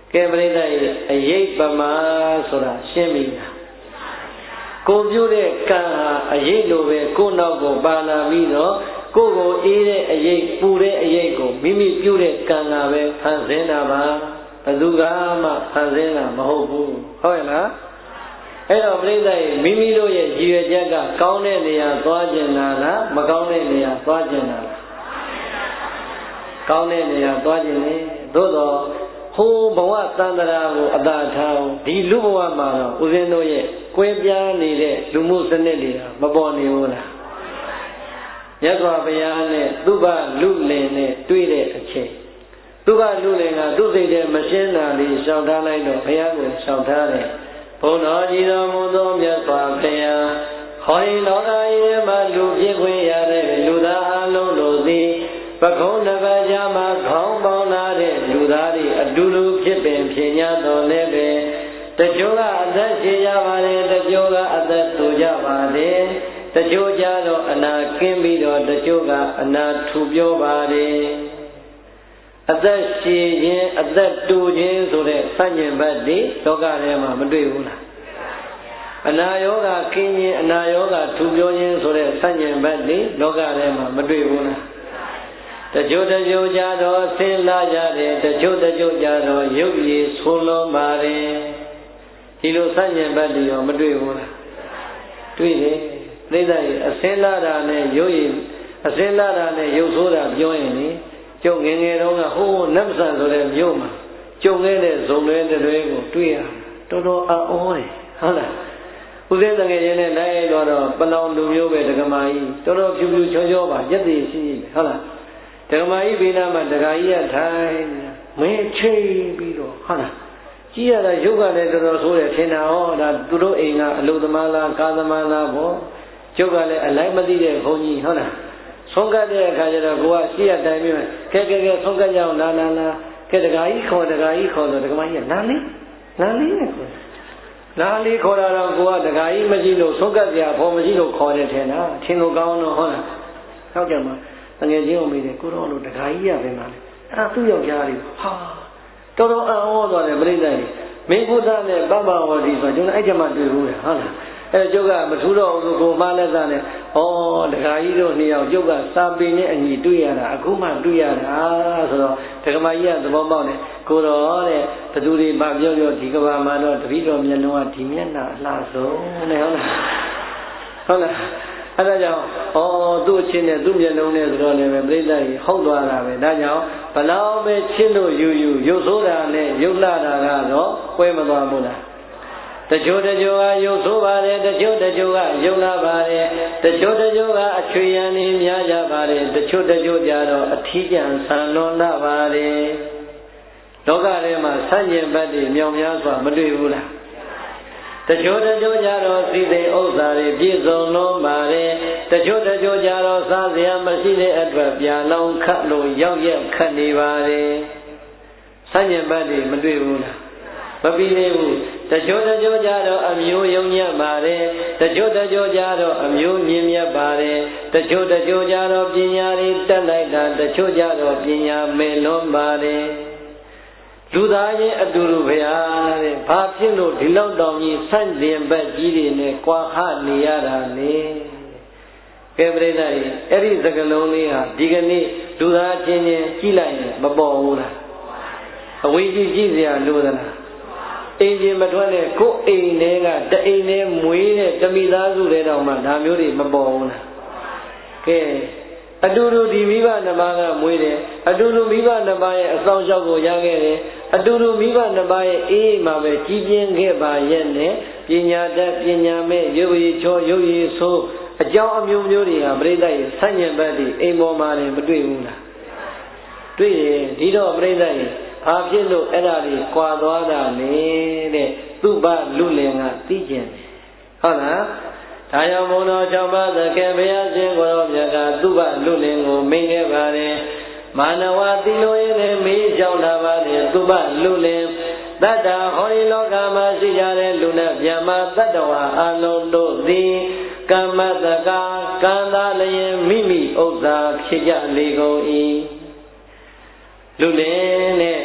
ကဲပြိဿရဲ့အရေးပမာဆိုတာရှင်းပြီလားကိုပြုတဲ့ကံဟာအရေးလိုပဲကိုနောက်ကိုပါလာပြီးတော့ကိုအေးတဲ့အရေးပူတဲ့အရေးကိုမိမိပြုတဲ့ကံကပဲဖန်ဆင်းတာပါဘယ်သူကမှဖန်ဆင်းတာမဟုတ်ဘူးဟုတ်ရဲ့လားအဲ့တော့ပြိဿရဲ့မိမိတို့ရဲ့ရည်ရွယ်ချက်ကကောင်းတဲ့နေရာသွားကျင်တာလားမကောင်းတဲ့နေရာသွားကျင်တာလားကောင်းတဲ့နေရာသွားကျင်တယ်သို့တော့ဟိုဘဝသန္တရာကိုအသာထားဒီလူဘဝမှာတော့ဦးဇင်းတို့ရဲ့ကွဲပြားနေတဲ့လူမှုစနစ်တွေကမပေါ်နေဘူးလားမြတ်စွာဘုရားနဲ့သူဘလူလင်နဲ့တွေ့တဲ့အချိန်သူဘလူလင်ကသူ့စိတ်ထဲမရှင်းတာလေးရှောင်ထားလိုက်တော့ဘုရားကိုရှောင်ထားတယ်ဘုန်းတော်ကြီးတော်မူသောမြတ်စွာဘုရားဟောဒီလောကကြီးမှာလူပြည့်ခွင့်ရတဲ့လူသားအလုံးတို့သည်ပခုံးတစ်ပတ်ကြာမှခေါင်းပေါင်းလာတဲ့လူသားတွေအတူတူဖြစ်ပင်ဖြစ်냐တော်လည်းပဲတချို့ကအသက်ရှင်ကြပါတယ်တချို့ကအသက်တူကြပါတယ်တချို့ကြတော့အနာကင်းပြီးတော့တချို့ကအနာထူပြောပါတယ်အသက်ရှင်ခြင်းအသက်တူခြင်းဆိုတဲ့ဆန့်ကျင်ဘက်တွေလောကထဲမှာမတွေ့ဘူးလားအနာယောဂကင်းခြင်းအနာယောဂထူပြောခြင်းဆိုတဲ့ဆန့်ကျင်ဘက်တွေလောကထဲမှာမတွေ့ဘူးလားတချို့ကြတော့ဆင်းလာကြတယ်တချို့ကြတော့ရုပ်ရည်ဆိုးလွန်ပါတယ်ဒီလိုဆန့်ကျင်ဘက်တွေရောမတွေ့ဘူးလားတွေ့တယ်သိတဲ့အစင်းလာတာနဲ့ရုပ်ရည်အစင်းလာတာနဲ့ရုပ်ဆိုးတာပြောရင်လေကျုပ်ငယ်တုန်းကဟိုးနတ်ဆန်ဆိုတဲ့မြို့မှာကျုံခဲ့တဲ့ဇုံတွေကိုတွေ့ရတော်တော်အော်တယ်ဟုတ်လားဦးဇင်းတငယ်ချင်းနဲ့လိုက်တော့ပလောင်လူမျိုးပဲဒကမာကြီးတော်တော်ဖြူဖြူချောချောပါရက်တည်ရှိဟုတ်လားဒကမာကြီးဘေးနားမှာဒကာကြီးကထိုင်မင်းချိန်ပြီးတော့ဟုတ်လားကြည့်ရတာရုပ်ကလည်းတော်တော်ဆိုးတယ်ထင်တာဟောဒါသူတို့အိမ်ကအလုသမားလားကာသမားလားပေါ့ကျုပ်ကလည်းအလိုက်မသိတဲ့ဘုန်းကြီးဟုတ်လားဆုံးကတ်တဲ့အခါကျတော့ကိုကရှိရတိုင်ပြီးကဲဆုံးကတ်ကြအောင်လာကဲဒကာကြီးခေါ်တော့ဒကမာကြီးကလာလေးနဲ့ခေါ်လာလေးခေါ်တာတော့ကိုကဒကာကြီးမရှိလို့ဆုံးကတ်ကြဖော်မရှိလို့ခေါ်တယ်ထင်တာထင်လို့ကောင်းတော့ဟုတ်လားဟုတ်ကြမှာငငယ်ချင်းအောင်မိတယ်ကိုတော့လို့ဒကာကြီးရပဲမှာလေအဲ့သူ့ယောက်ျားလေးဟာတော်တော်အော်သွားတယ်ပြိဿကြီးမင်းဘုဒ္ဓနဲ့ပပ္ပဝတိဆိုကျွန်တော်အဲ့ကြမှာတွေ့ဘူးလေဟုတ်လားအဲ့ကျုပ်ကမထူးတော့ဘူးကိုမလက်သားနဲ့ဩဒကာကြီးတို့နှစ်ယောက်ကျုပ်ကစာပေနဲ့အညီတွေ့ရတာအခုမှတွေ့ရတာဆိုတော့ဒကမာကြီးကသဘောပေါက်တယ်ကိုတော့တဲ့ဘသူတွေမပြောဒီကဘာမှာတော့တပည့်တော်မျက်လုံးကဒီမျက်နှာအလှဆုံးနဲ့ဟုတ်လားအဲ့ဒါကြောင့်သူ့အချင်းနဲ့သူ့မျက်လုံးနဲ့ဆိုတော့လည်းပဲပြိဿကြီးဟုတ်သွားတာပဲဒါကြောင့်ဘလောက်ပဲချင်းလို့ယူရုပ်ဆိုးတာနဲ့ရုပ်လာတာကတော့ကွဲမသွားဘူးလားတချို့ကရုပ်ဆိုးပါတယ်တချို့ကရုပ်လာပါတယ်တချို့ကအချွေရန်နေများကြပါတယ်တချို့ကြတော့အထီးကျန်ဆန်လွန်လာပါတယ်လောကထဲမှာဆန့်ကျင်ဘက်တွေမြောင်များစွာမတွေ့ဘူးလားတချို့ကြတော့စီသိဥစ္စာတွေပြည့်စုံလွန်ပါတယ်တချို့ကြတော့စားစရာမရှိတဲ့အတွက်ပြန်လောင်းခတ်လို့ရောက်ရက်ခတ်နေပါတယ်ဆန့်ကျင်ဘက်တွေမတွေ့ဘူးလားမပြီးသေးဘူးတချို့ကြတော့အမျိုးယုံညံ့ပါတယ်တချို့ကြတော့အမျိုးမြင့်မြတ်ပါတယ်တချို့ကြတော့ပညာတွေတက်လိုက်တာတချို့ကြတော့ပညာမဲ့လွန်ပါတယ်လူသားချင်းအတူတူဖရာတဲ့ဘာဖြစ်လို့ဒီလောက်တောင်ကြီးဆန့်ကျင်ဘက်ကြီးတွေနဲ့ကြွားဟနေရတာလဲကဲပြိဿကြီးအဲ့ဒီစကလုံးလေးဟာဒီကနေ့လူသားချင်းချင်းကြည့်လိုက်ရင်မပေါ်ဘူးလားအဝေးကြီးကြည့်စရာလိုသလားအိမ်ကြီးမထွက်နဲ့ကိုယ်အိမ်ထဲကတအိမ်ထဲမွေးတဲ့တမိသားစုတွေတောင်မှဒါမျိုးတွေမပေါ်ဘူးလားကဲအတူတူဒီမိဘနှစ်ပါးကမွေးတယ်အတူတူမိဘနှစ်ပါးရဲ့အဆောင်ရှောက်ကိုရခဲ့တယ်အတူတူမိဘနှစ်ပါးရဲ့အေးမှာပဲကြီးပြင်းခဲ့ပါရဲ့နဲ့ပညာတတ်ပညာမဲ့ရုပ်ရည်ချောရုပ်ရည်ဆိုးအကြောင်းအမျိုးမျိုးတွေဟာပြိဿရဲ့ဆန့်ကျင်ဘက်တွေအိမ်ပေါ်မှာလည်းမတွေ့ဘူးလားတွေ့ရင်ဒီတော့ပြိဿရဲ့ဘာဖြစ်လို့အဲ့ဒါတွေကွာသွားတာလဲတဲ့သူ့ဘလူလင်ကသိကျင်တယ်ဟုတ်လားဒါကြောင့်ဘုန်းတော်၆ပါးသခင်ဘုရားရှင်ကိုရောမြတ်ကသူ့ဘလူလင်ကိုမင်းခဲ့ပါတယ်မာနဝတိလိုရင်းမေးကြောင်းလာပါတယ်သူ့ဘလူလင်တတ္တဟောဒီလောကမှာရှိကြတဲ့လူနဲ့ဗျမတတ္တဝါအလုံးတို့သည်ကမ္မတကကံသာလျင်မိမိဥစ္စာဖြစ်ကြလေကုန်၏လူလင်နဲ့ဟော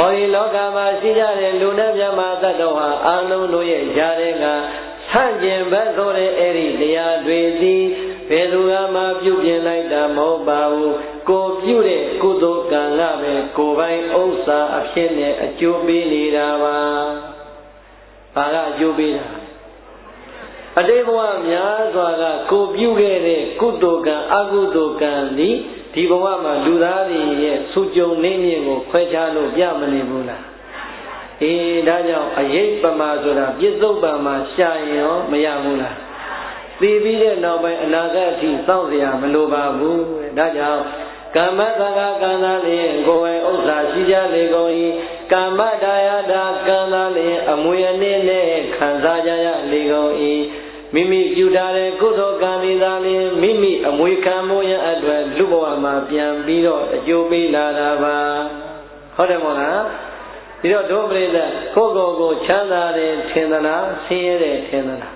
ဟောဒီလောကမှာရှိကြတဲ့လူနဲ့မြတ်မာတ္တဝါအလုံးတို့ရဲ့ຢာတဲ့ကဆန့်ကျင်ဘက်ဆိုတဲ့အဲ့ဒီတရားတွေသည်ဘယ်သူမှပြုပြင်လိုက်တာမဟုတ်ပါဘူးကိုပြုတဲ့ကုသိုလ်ကံကပဲကိုယ်ပိုင်ဥစ္စာအဖြစ်နဲ့အကျိုးပေးနေတာပါဘာကအကျိုးပေးတာအတိတ်ဘဝများစွာကကိုပြုခဲ့တဲ့ကုသိုလ်ကံအကုသိုလ်ကံသည်ဒီဘဝမှာလူသားတွေရဲ့ဆူကြုံနေမြင့်ကိုခွဲခြားလို့ပြမနေဘူးလားအေးဒါကြောင့်အရေးပမာဆိုတာပြစ္ဆုတ်ပံမှာရှာရင်ရောမရဘူးလားသိပြီးတဲ့နောက်ပိုင်းအနာဂတ်အထိစောင့်เสียမလိုပါဘူးဒါကြောင့်ကမ္မတက္ကကံသာလျင်ကိုယ်ဝယ်ဥစ္စာရှိကြလေကုန်၏ကမ္မဒါယတာကံသာလျင်အမွေအနှစ်နဲ့ခံစားကြရလေကုန်၏မိမိပြုထားတဲ့ကုသိုလ်ကံဒီသာလျင်မိမိအမွေခံမှုရန်အတွက်လူဘဝမှာပြန်ပြီးတော့အကျိုးပေးလာတာပါဟုတ်တယ်မို့လားဒီတော့ဒုပရိသတ်ကိုယ်ကိုချမ်းသာတယ်ထင်သလားဆင်းရဲတယ်ထင်သလား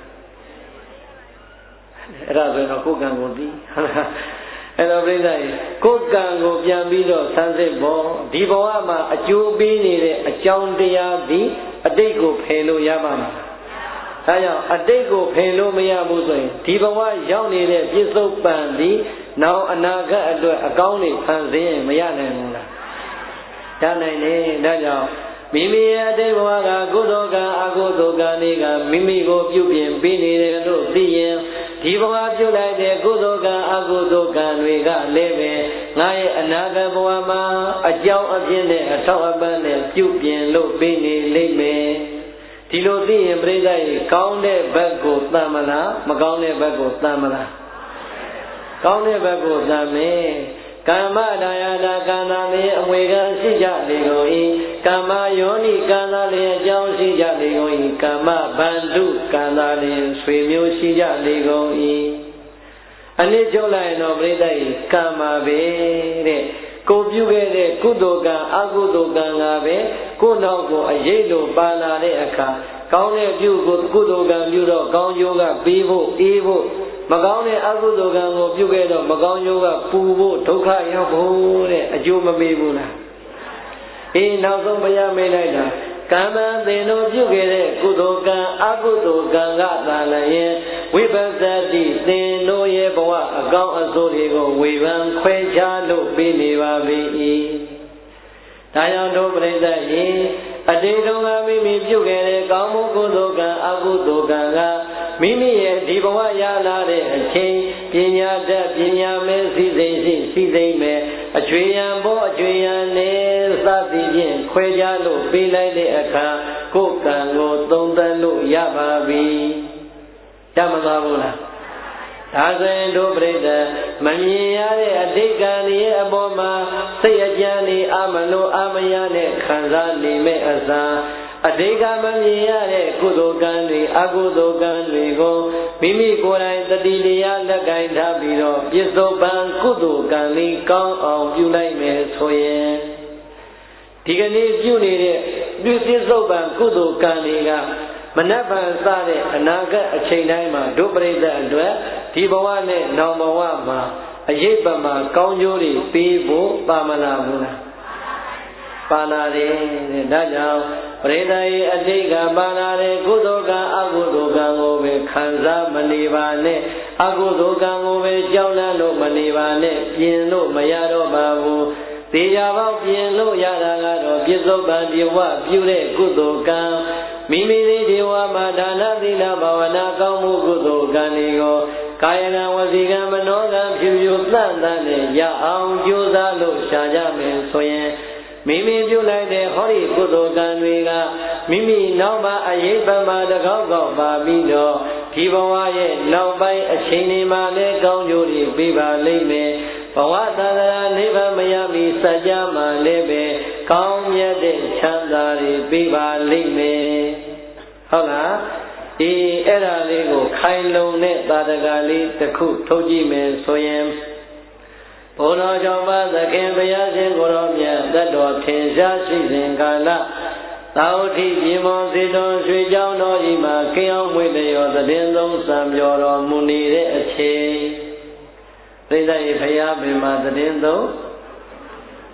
အဲ့ဒါဆိုတော့ကိုယ်ကံကိုသိအဲ့တော့ပြိဿကြီးကိုယ်ကံကိုပြန်ပြီးတော့ဆန်းစစ်ဖို့ဒီဘဝမှာအကျိုးပေးနေတဲ့အကြောင်းတရားသည်အတိတ်ကိုဖယ်လို့ရပါမှာဒါကြောင့်အတိတ်ကိုဖယ်လို့မရဘူးဆိုရင်ဒီဘဝရောက်နေတဲ့ပြစ္ဆုတ်ပံသည်နောက်အနာဂတ်အတွက်အကောင်းတွေဖန်ဆင်းမရနိုင်ဘူးလားရနိုင်တယ်ဒါကြောင့်မိမိရဲ့အတိတ်ဘဝကကုသိုလ်ကံအကုသိုလ်ကံတွေကမိမိကိုပြုပြင်ပေးနေတယ်လို့သိရင်ဒီဘဝပြုလိုက်တဲ့ကုသိုလ်ကံအကုသိုလ်ကံတွေကလည်းပဲငါရဲ့အနာဂတ်ဘဝမှာအကြောင်းအပြည့်နဲ့အထောက်အပံ့နဲ့ပြုပြင်လို့ပေးနေလိမ့်မယ်ဒီလိုသိရင်ပြိဿကြီးကောင်းတဲ့ဘက်ကိုသမ်းမလားမကောင်းတဲ့ဘက်ကိုသမ်းမလားကောင်းတဲ့ဘက်ကိုသမ်းမယ်ကမ္မဒါယတာကံသာလေးအမွေခံရှိကြလေကုန်၏ကမ္မယောနိကံသာလေးအကြောင်းရှိကြလေကုန်၏ကမ္မဗန္ဓုကံသာလေးဆွေမျိုးရှိကြလေကုန်၏အနည်းချုပ်လိုက်တော့ပြိဿကြီးကံမှာပဲတဲ့ကိုပြုခဲ့တဲ့ကုသိုလ်ကံအကုသိုလ်ကံကပဲကိုယ်နောက်ကိုအရေးလိုပါလာတဲ့အခါကောင်းတဲ့ပြုကိုကုသိုလ်ကံပြုတော့ကောင်းကျိုးကပေးဖို့အေးဖို့မကောင်းတဲ့အကုသိုလ်ကံကိုပြုခဲ့တော့မကောင်းကျိုးကပူဖို့ဒုက္ခရောက်ဖို့တဲ့အကျိုးမပေးဘူးလားအေးနောက်ဆုံးဘုရားမေးလိုက်တာကမ္မသင်တို့ပြုခဲ့တဲ့ကုသိုလ်ကံအကုသိုလ်ကံကသာလည်းဝိပဿတိသင်တို့ရဲ့ဘဝအကောင်းအဆိုးတွေကိုဝေဖန်ခွဲခြားလို့ပြီးနေပါပြီဒါကြောင့်တို့ပြိဿကြီးအတိတ်တုန်းကမိမိပြုခဲ့တဲ့ကောင်းမှုကုသိုလ်ကံအကုသိုလ်ကံကမိမိရဲ့ဒီဘဝရလာတဲ့အချိန်ပညာတတ်ပညာမဲ့စိစိမ်ရှိစိစိမ်မဲ့အကျွေရန်ဘောအကျွေရန်နဲ့စသည်ဖြင့်ခွဲခြားလို့ပေးလိုက်တဲ့အခါကိုယ်ကံကိုသုံးသပ်လို့ရပါပြီရမသွားဘူးလားဒါဆိုရင်တို့ပြိဿမမြင်ရတဲ့အတိတ်ကံရဲ့အပေါ်မှာစိတ်အကြံနေအမလို့အမရနဲ့ခံစားနေမဲ့အစားအတိတ်ကမမြင်ရတဲ့ကုသိုလ်ကံတွေအကုသိုလ်ကံတွေကိုမိမိကိုယ်တိုင်တတိတရားလက်ကင်ထားပြီးတော့ပြစ္ဆုတ်ပံကုသိုလ်ကံလေးကောင်းအောင်ပြုလိုက်မယ်ဆိုရင်ဒီကနေ့ပြုနေတဲ့ပြစ္ဆုတ်ပံကုသိုလ်ကံတွေကမနက်ဖြန်စတဲ့အနာဂတ်အချိန်တိုင်းမှာဒုပရိသတ်အတွက်ဒီဘဝနဲ့နောင်ဘဝမှာအရေးပမာကောင်းကျိုးတွေပေးဖို့ပါမလားဘူးလားပါလာတယ်ဒါကြောင့်ပရိသတ်ရဲ့အတိတ်ကပါလာတဲ့ကုသိုလ်ကံအကုသိုလ်ကံကိုပဲခံစားမနေပါနဲ့အကုသိုလ်ကံကိုပဲကြောက်လန့်လို့မနေပါနဲ့ပြင်လို့မရတော့ပါဘူးသေချာပေါက်ပြင်လို့ရတာကတော့ပြစ္ဆုတ်ပံဒီဘဝပြုတဲ့ကုသိုလ်ကံမိမိဒီဘဝမှာဒါနသီလဘာဝနာကောင်းမှုကုသိုလ်ကံတွေကိုကာယကံဝစီကံမနောကံဖြူဖြူသန့်သန့်နဲ့ရအောင်ကြိုးစားလို့ရှာကြမယ်ဆိုရင်မိမိပြုလိုက်တဲ့ဟောဒီကုသိုလ်ကံတွေကမိမိနောက်မှာအရေးပမာတကောက်ကောက်ပါပြီးတော့ဒီဘဝရဲ့နောက်ပိုင်းအချိန်ဒီမှာလည်းကောင်းကျိုးတွေပေးပါလိမ့်မယ်ဘဝသန္တရာနိဗ္ဗာန်မရမီစัจ जा မှာလည်းပဲကောင်းမြတ်တဲ့ချမ်းသာတွေပေးပါလိမ့်မယ်ဟုတ်လားဒီအဲ့ဒါလေးကိုခိုင်လုံတဲ့သာဓကလေးတစ်ခုထုတ်ကြည့်မယ်ဆိုရင်ဘုရားကြောင့်ပါသခင်ဘုရားရှင်ကိုရောမြတ်သက်တော်ထင်ရှားရှိစဉ်ကာလသာဝတိပြည်မောစေတော်ရွှေကျောင်းတော်ဤမှာကိအောင်မွေလျောသတင်းသုံးစံပြောတော်မူနေတဲ့အချိန်ပြိဿရေဘုရားပင်မှာသတင်းသုံး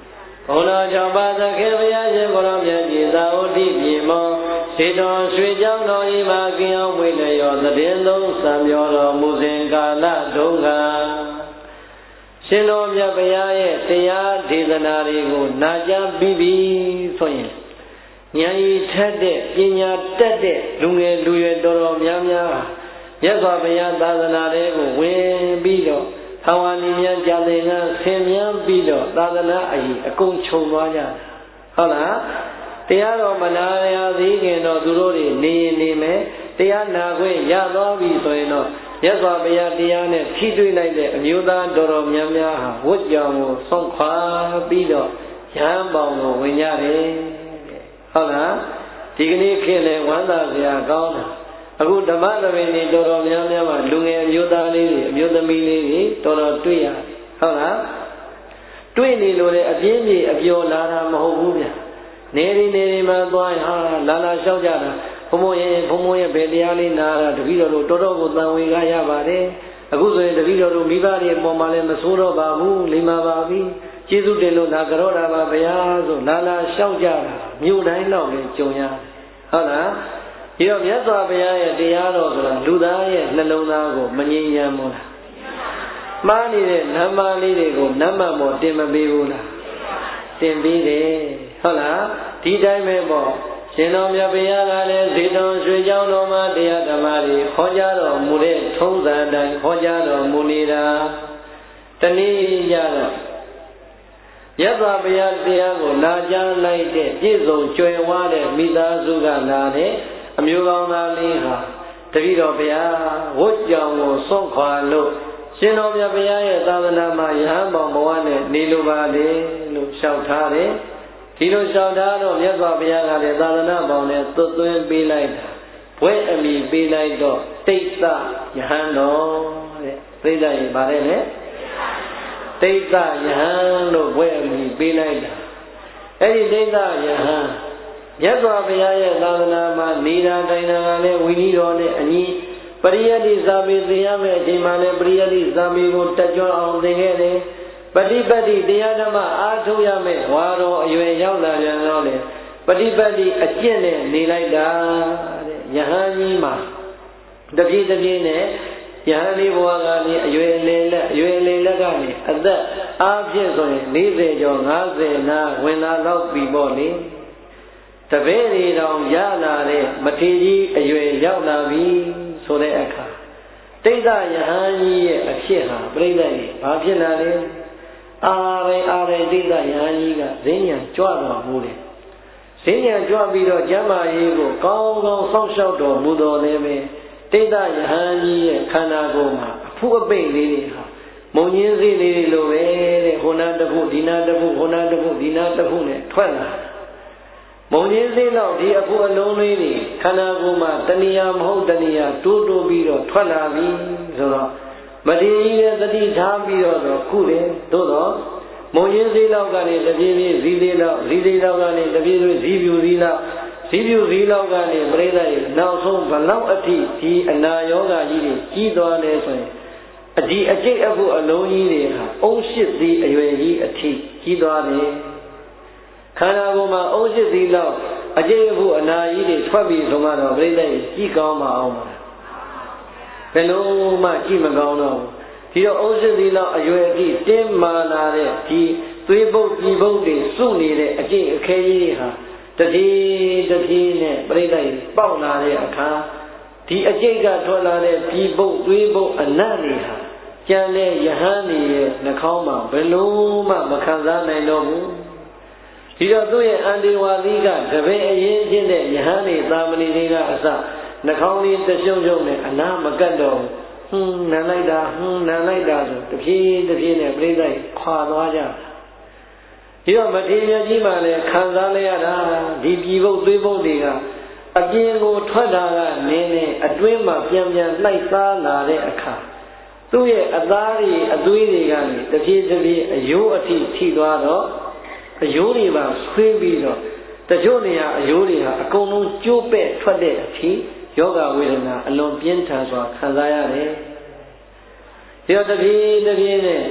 ဘုရားကြောင့်ပါသခေဘုရားရှင်ကိုရောမြတ်ကြီးသာဝတိပြေမောစေတော်ရွှေကြောင်းတော်ဤမှာကင်းအောင်မွေလျောသတင်သုံးစံပြောတော်မူစဉ်ကာလတုန်းကရှင်တော်မြတ်ဘုရားရဲ့တရားဒေသနာတွေကိုနာကြားပြီးပြီဆိုရင်ဉာဏ်ရည်ထက်တဲ့ပညာတက်တဲ့လူငယ်လူရွယ်တော်တော်များများမြတ်စွာဘုရားသာသနာတွေကိုဝင်ပြီးတော့ထာဝရဉာဏ်ကြာသင်္ကန်းဆင်မြန်းပြီးတော့သာသနာအရေးအကုန်ခြုံသွားကြတယ်ဟုတ်လားတရားတော်မနာရသေးခင်တော့သူတို့တွေနေရင်နေမယ်တရားနာခွင့်ရသွားပြီဆိုရင်တော့မြတ်စွာဘုရားတရားနဲ့ထိတွေ့လိုက်တဲ့အမျိုးသားတော်တော်များများဟာဝတ်ကြောင်ကိုဆုံးခွာပြီးတော့ရဟန်းပေါင်းကိုဝင်ကြတယ်ဟုတ်လားဒီကနေ့ခေတ်လဲဝမ်းသာစရာကောင်းတာအခုဓမ္မသဘင်တွေတော်တော်များများမှာလူငယ်အမျိုးသားလေးတွေအမျိုးသမီးလေးတွေတော်တော်တွေ့ရတယ်ဟုတ်လားတွေ့နေလို့လေအပြင်းပြေအပျော်လာတာမဟုတ်ဘူးဗျနေရီမှာသွားရင်ဟာလာလျှောက်ကြတာဘုံဘုံရဲ့ဘယ်တရားလေးနာတာတပည့်တော်တို့တော်တော်ကိုတန်ဝေကရပါတယ်အခုဆိုရင်တပည့်တော်တို့မိဘတွေအပေါ်မှာလည်းမဆိုးတော့ပါဘူးလိမ္မာပါပြီကျေးဇူးတင်လို့နာကြောတာပါဗျာဆိုလာလျှောက်ကြတာမြို့တိုင်းတော့လည်းကြုံရဟုတ်လားဒီတော့မြတ်စွာဘုရားရဲ့တရားတော်ဆိုတာလူသားရဲ့နှလုံးသားကိုမငြိမ်ရမ်းဘူးလားမှားနေတဲ့နမ်းမလေးတွေကိုနမ်းမပေါ်တင်မပေးဘူးလားတင်ပေးတယ်ဟုတ်လားဒီတိုင်းပဲပေါ့ရှင်တော်မြတ်ဘုရားကလည်းဇေတဝန်ရွှေကျောင်းတော်မှာတရားဓမ္မတွေဟောကြားတော်မူတဲ့ထုံးစံတိုင်းဟောကြားတော်မူနေတာတနည်းကြတော့မြတ်စွာဘုရားတရားကိုနာကြားလိုက်တဲ့ပြည့်စုံကြွယ်ဝတဲ့မိသားစုကလာတဲ့အမျိုးကောင်းသားလေးဟာတပည့်တော်ဘုရားဝတ်ကြောင်ကိုစွန့်ခွာလို့ရှင်တော်မြတ်ဘုရားရဲ့သာသနာမှာယဟန်ပေါင်းဘဝနဲ့နေလိုပါလေလို့လျှောက်ထားတယ်ဒီလိုလျှောက်ထားတော့မြတ်စွာဘုရားကလည်းသာသနာပေါင်းနဲ့သွတ်သွင်းပေးလိုက်တာဘွဲအမိပေးလိုက်တော့တိတ်သယဟန်တော်တဲ့ပြိဿရေဗါတယ်လေတိတ်သယဟန်လို့ဘွဲအမိပေးလိုက်တာအဲ့ဒီတိတ်သယဟန်မြတ်စွာဘုရားရဲ့သာသနာမှာနေတာတိုင်းတာကလည်းဝိနည်းတော်နဲ့အညီပရိယတ္တိဇာမေသင်ရမယ့်အချိန်မှလည်းပရိယတ္တိဇာမေကိုတက်ကြွအောင်သင်ခဲ့တယ်ပฏิပတ်တိတရားဓမ္မအားထုတ်ရမယ့်ဝါတော်အရွယ်ရောက်လာပြန်တော့လေပฏิပတ်တိအကျင့်နဲ့နေလိုက်တာတဲ့ယဟန်ကြီးမှာတပြေးတပြေးနဲ့ယဟန်လေးဘဝကနေအရွယ်လေလက်ကနေအသက်အားဖြင့်ဆိုရင်40ကျော်50နာဝင်လာတော့ပြီပေါ့လေတပည့်တွေတောင်ရလာတဲ့မထေရကြီးအရွယ်ရောက်လာပြီဆိုတဲ့အခါတိတ်တယဟန်ကြီးရဲ့အဖြစ်ဟာပြိဿကြီးဘာဖြစ်လာလဲအားရတိတ်တယဟန်ကြီးကဈဉ္ဉံကြွတော်မူတယ်ဈဉ္ဉံကြွပြီးတော့ကျမ်းမာရေးကိုကောင်းကောင်းစောင့်ရှောက်တော်မူတော်လည်းပဲတိတ်တယဟန်ကြီးရဲ့ခန္ဓာကိုယ်မှာအဖုအပိတ်လေးတွေဟာမုံညင်းစည်းလေးတွေလိုပဲတဲ့ဟိုနာတစ်ခုဒီနာတစ်ခုဟိုနာတစ်ခုဒီနာတစ်ခုနဲ့ထွက်လာမုံကြီးစိတော့ဒီအခုအလုံးလေးတွေခန္ဓာကိုယ်မှာတဏှာမဟုတ်တဏှာတိုးပြီးတော့ထွက်လာပြီဆိုတော့မတည်ကြီးတဲ့တတိထားပြီးတော့ခုတယ်သို့တော့မုံကြီးစိလောက်ကနေတပြေးပြေးဇီးသေးလောက်ကနေတပြေးပြေးဇီးပြူဇီးလောက်ကနေပြိဿရေနောက်ဆုံးဘလောက်အထိဒီအနာယောဂကြီးတွေကြီးသွားလဲဆိုရင်အဒီအကျိတ်အခုအလုံးကြီးတွေဟာအုံးရှိသည့်အရွယ်ကြီးအထိကြီးသွားတယ်ခန္ဓာကိုယ်မှာအုံးရှိသည့်လောက်အကျိတ်အခုအနာကြီးတွေထွက်ပြီးဆိုမှတော့ပြိဿရေကြီးကောင်းမအောင်ပါဘယ်လိုမှကြည့်မကောင်းတော့ဒီတော့အုံးရှိသည့်လောက်အရွယ်အထိတင်းမာလာတဲ့ဒီသွေးပုတ်ပြည်ပုတ်တွေစုနေတဲ့အကျိတ်အခဲကြီးတွေဟာတတိနဲ့ပြိဿရေပေါက်လာတဲ့အခါဒီအကျိတ်ကထွက်လာတဲ့ပြည်ပုတ်သွေးပုတ်အနတ်တွေဟာကျန်တဲ့ယဟန်တွေရဲ့နှာခေါင်းမှာဘယ်လိုမှမခံစားနိုင်တော့ဘူးဒီတော့သူ့ရဲ့အန္တိဝါသီကတပည့်အရင်ချင်းတဲ့ယဟန်တွေသာမဏေတွေကအစနှာခေါင်းလေးတရှုံနဲ့အနာမကတ်တော့နန်လိုက်တာဆိုတဖြည်းနဲ့ပြိဿရေခွာသွားကြဒီတော့မထေရကြီးမှလည်းခံစားလိုက်ရတာဒီပြည်ပုတ်သွေးပုတ်တွေကအပြင်ကိုထွက်တာကနင်းနေအတွင်းမှာပြန်လိုက်စားလာတဲ့အခါသူ့ရဲ့အသားတွေအသွေးတွေကနေတဖြည်းအယိုးအထိထိသွားတော့အယိုးတွေပါဆွေးပြီးတော့တချို့နေရာအယိုးတွေဟာအကုန်လုံးကျိုးပဲ့ထွက်တဲ့အထိယောဂဝေဒနာအလွန်ပြင်းထန်စွာခံစားရတယ်ဒီတော့တဖြည်းနဲ့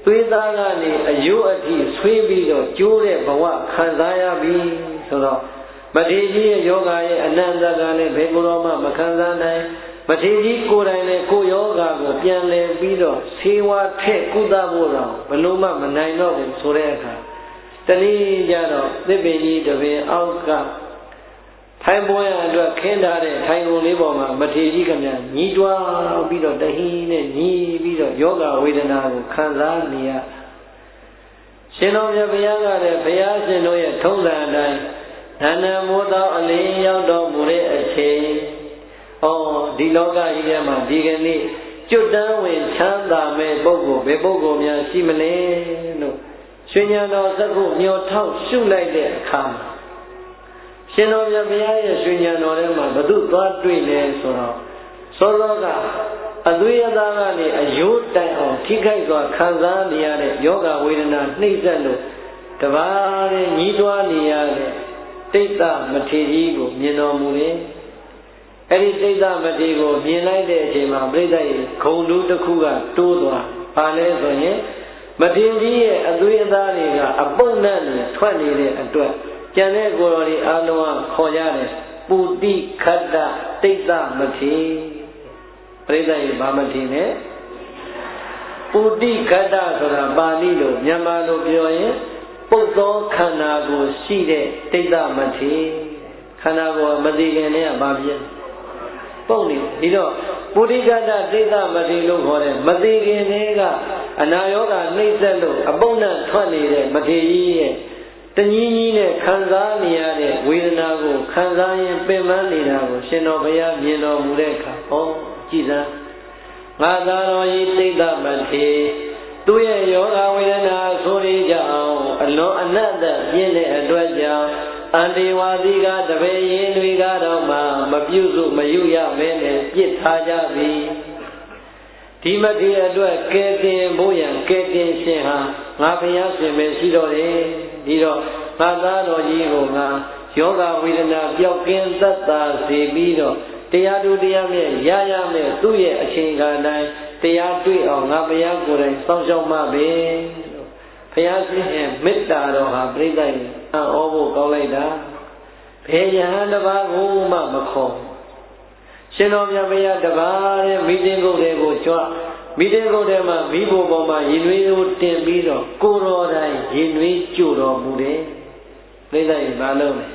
သွေးသားကနေအယုအထိဆွေးပြီးတော့ကျိုးတဲ့ဘဝခံစားရပြီဆိုတော့မထေရကြီးရဲ့ယောဂရဲ့အနန္တကလည်းဘယ်ကိုမှမခံစားနိုင်မထေရကြီးကိုယ်တိုင်လည်းကိုယ်ယောဂကိုပြန်လည်ပြီးတော့ဆေးဝါးထည့်ကုသဖို့တော့ဘလို့မှမနိုင်တော့ဘူးဆိုတဲ့အခါတနည်းကြတော့သစ်ပင်ကြီးတစ်ပင်အောက်ကထိုင်ပွဲအတွက်ခင်းထားတဲ့ထိုင်ကုန်လေးပေါ်မှာမထေရကြီးကများညီးတွားပြီးတော့တဟင်းနဲ့ညီးပြီးတော့ယောဂဝေဒနာကိုခံစားနေရရှင်တော်မြတ်ဘုရားကလည်းဘုရားရှင်တို့ရဲ့ထုံးစံအတိုင်းနန္ဒမိုးသောအလင်းရောက်တော်မူတဲ့အချိန်ဒီလောကကြီးထဲမှာဒီကနေ့ကျွတ်တန်းဝင်ချမ်းသာမဲ့ပုဂ္ဂိုလ်ဘယ်ပုဂ္ဂိုလ်များရှိမလဲလို့ရွှေဉာဏ်တော်စက္ခုမျောထောက်ရှုလိုက်တဲ့အခါမှာရှင်တော်မြတ်ဘုရားရဲ့ရွှေဉာဏ်တော်ထဲမှာဘု து သွားတွေ့လဲဆိုတော့စောစောကအသွေးအသားကနေအယိုးတိုင်အောင်ထိခိုက်စွာခံစားနေရတဲ့ယောဂဝေဒနာနှိမ့်ဆက်လို့တပါးနဲ့ညီးတွားနေရတဲ့တိတ်သမထေရကြီးကိုမြင်တော်မူတယ်။အဲဒီတိတ်သမထေရကိုမြင်လိုက်တဲ့အချိန်မှာပြိဿရဲ့ဂုံတူးတစ်ခုကတိုးသွား။ဘာလဲဆိုရင်မထေရကြီးရဲ့အသွေးအသားတွေကအပုပ်နဲ့ထွက်နေတဲ့အတွက်ကျန်တဲ့ကိုယ်တော်တွေအားလုံးကခေါ်ရတယ်ပုတိခတ္တတိတ်သမထေရပြိဿရဲ့ဗာမထေရနဲ့ပုတိခတ္တဆိုတာပါဠိလိုမြန်မာလိုပြောရင်ပုတ်သောခန္ဓာကိုရှိတဲ့တိတ်သမထေရခန္ဓာကိုမသိခင်နဲ့ကဘာဖြစ်ပုတ်နေဒီတော့ပုရိကတ္တတိတ်သမထေရလို့ခေါ်တဲ့မသိခင်နဲ့ကအနာယောဂနှိမ့်ဆက်လို့အပုပ်နဲ့ထွက်နေတဲ့မထေရကြီးရဲ့တညီးကြီးနဲ့ခံစားနေရတဲ့ဝေဒနာကိုခံစားရင်ပင်ပန်းနေတာကိုရှင်တော်ဘုရားမြင်တော်မူတဲ့အခါကြည်စမ်းငါသာတော်ကြီးတိတ်သမထေရသူရဲ့ယောဂဝေဒနာဆိုရကြအောင်အလွန်အနတ္တပြင်းတဲ့အတွက်ကြောင့်အန္တိဝါသီကတပည့်ရင်တွေကတော့မှမပြုစုမယူရမဲနဲ့ပြစ်ထားကြပြီဒီမထေရအတွက်ကဲတင်ဖို့ရန်ကဲတင်ရှင်ဟာငါဘုရားရှင်ပဲရှိတော့တယ်ဒီတော့ငါသားတော်ကြီးကိုငါယောဂဝေဒနာပျောက်ကင်းသက်သာစေပြီးတော့တရားသူတရားမြတ်ရရမယ်သူ့ရဲ့အချိန်ခါတိုင်းတရားတွေ့အောင်ငါဘုရားကိုယ်တိုင်စောင့်ရှောက်မှပဲလို့ဘုရားရှင်ရဲ့မေတ္တာတော်ဟာပြိဿရဲ့အံ့ဩဖို့ကောင်းလိုက်တာဘယ်ယဟန်တစ်ပါးကိုမှမခေါ်ရှင်တော်မြတ်ဘုရားတပါးရဲ့မိတင်ကုတ်တွေကိုကြွမိတင်ကုတ်ထဲမှာမိဖို့ပေါ်မှာရင်နွေးကိုတင်ပြီးတော့ကိုတော်တိုင်ရင်နွေးကြို့တော်မူတယ်ပြိဿရဲ့မလုံးနဲ့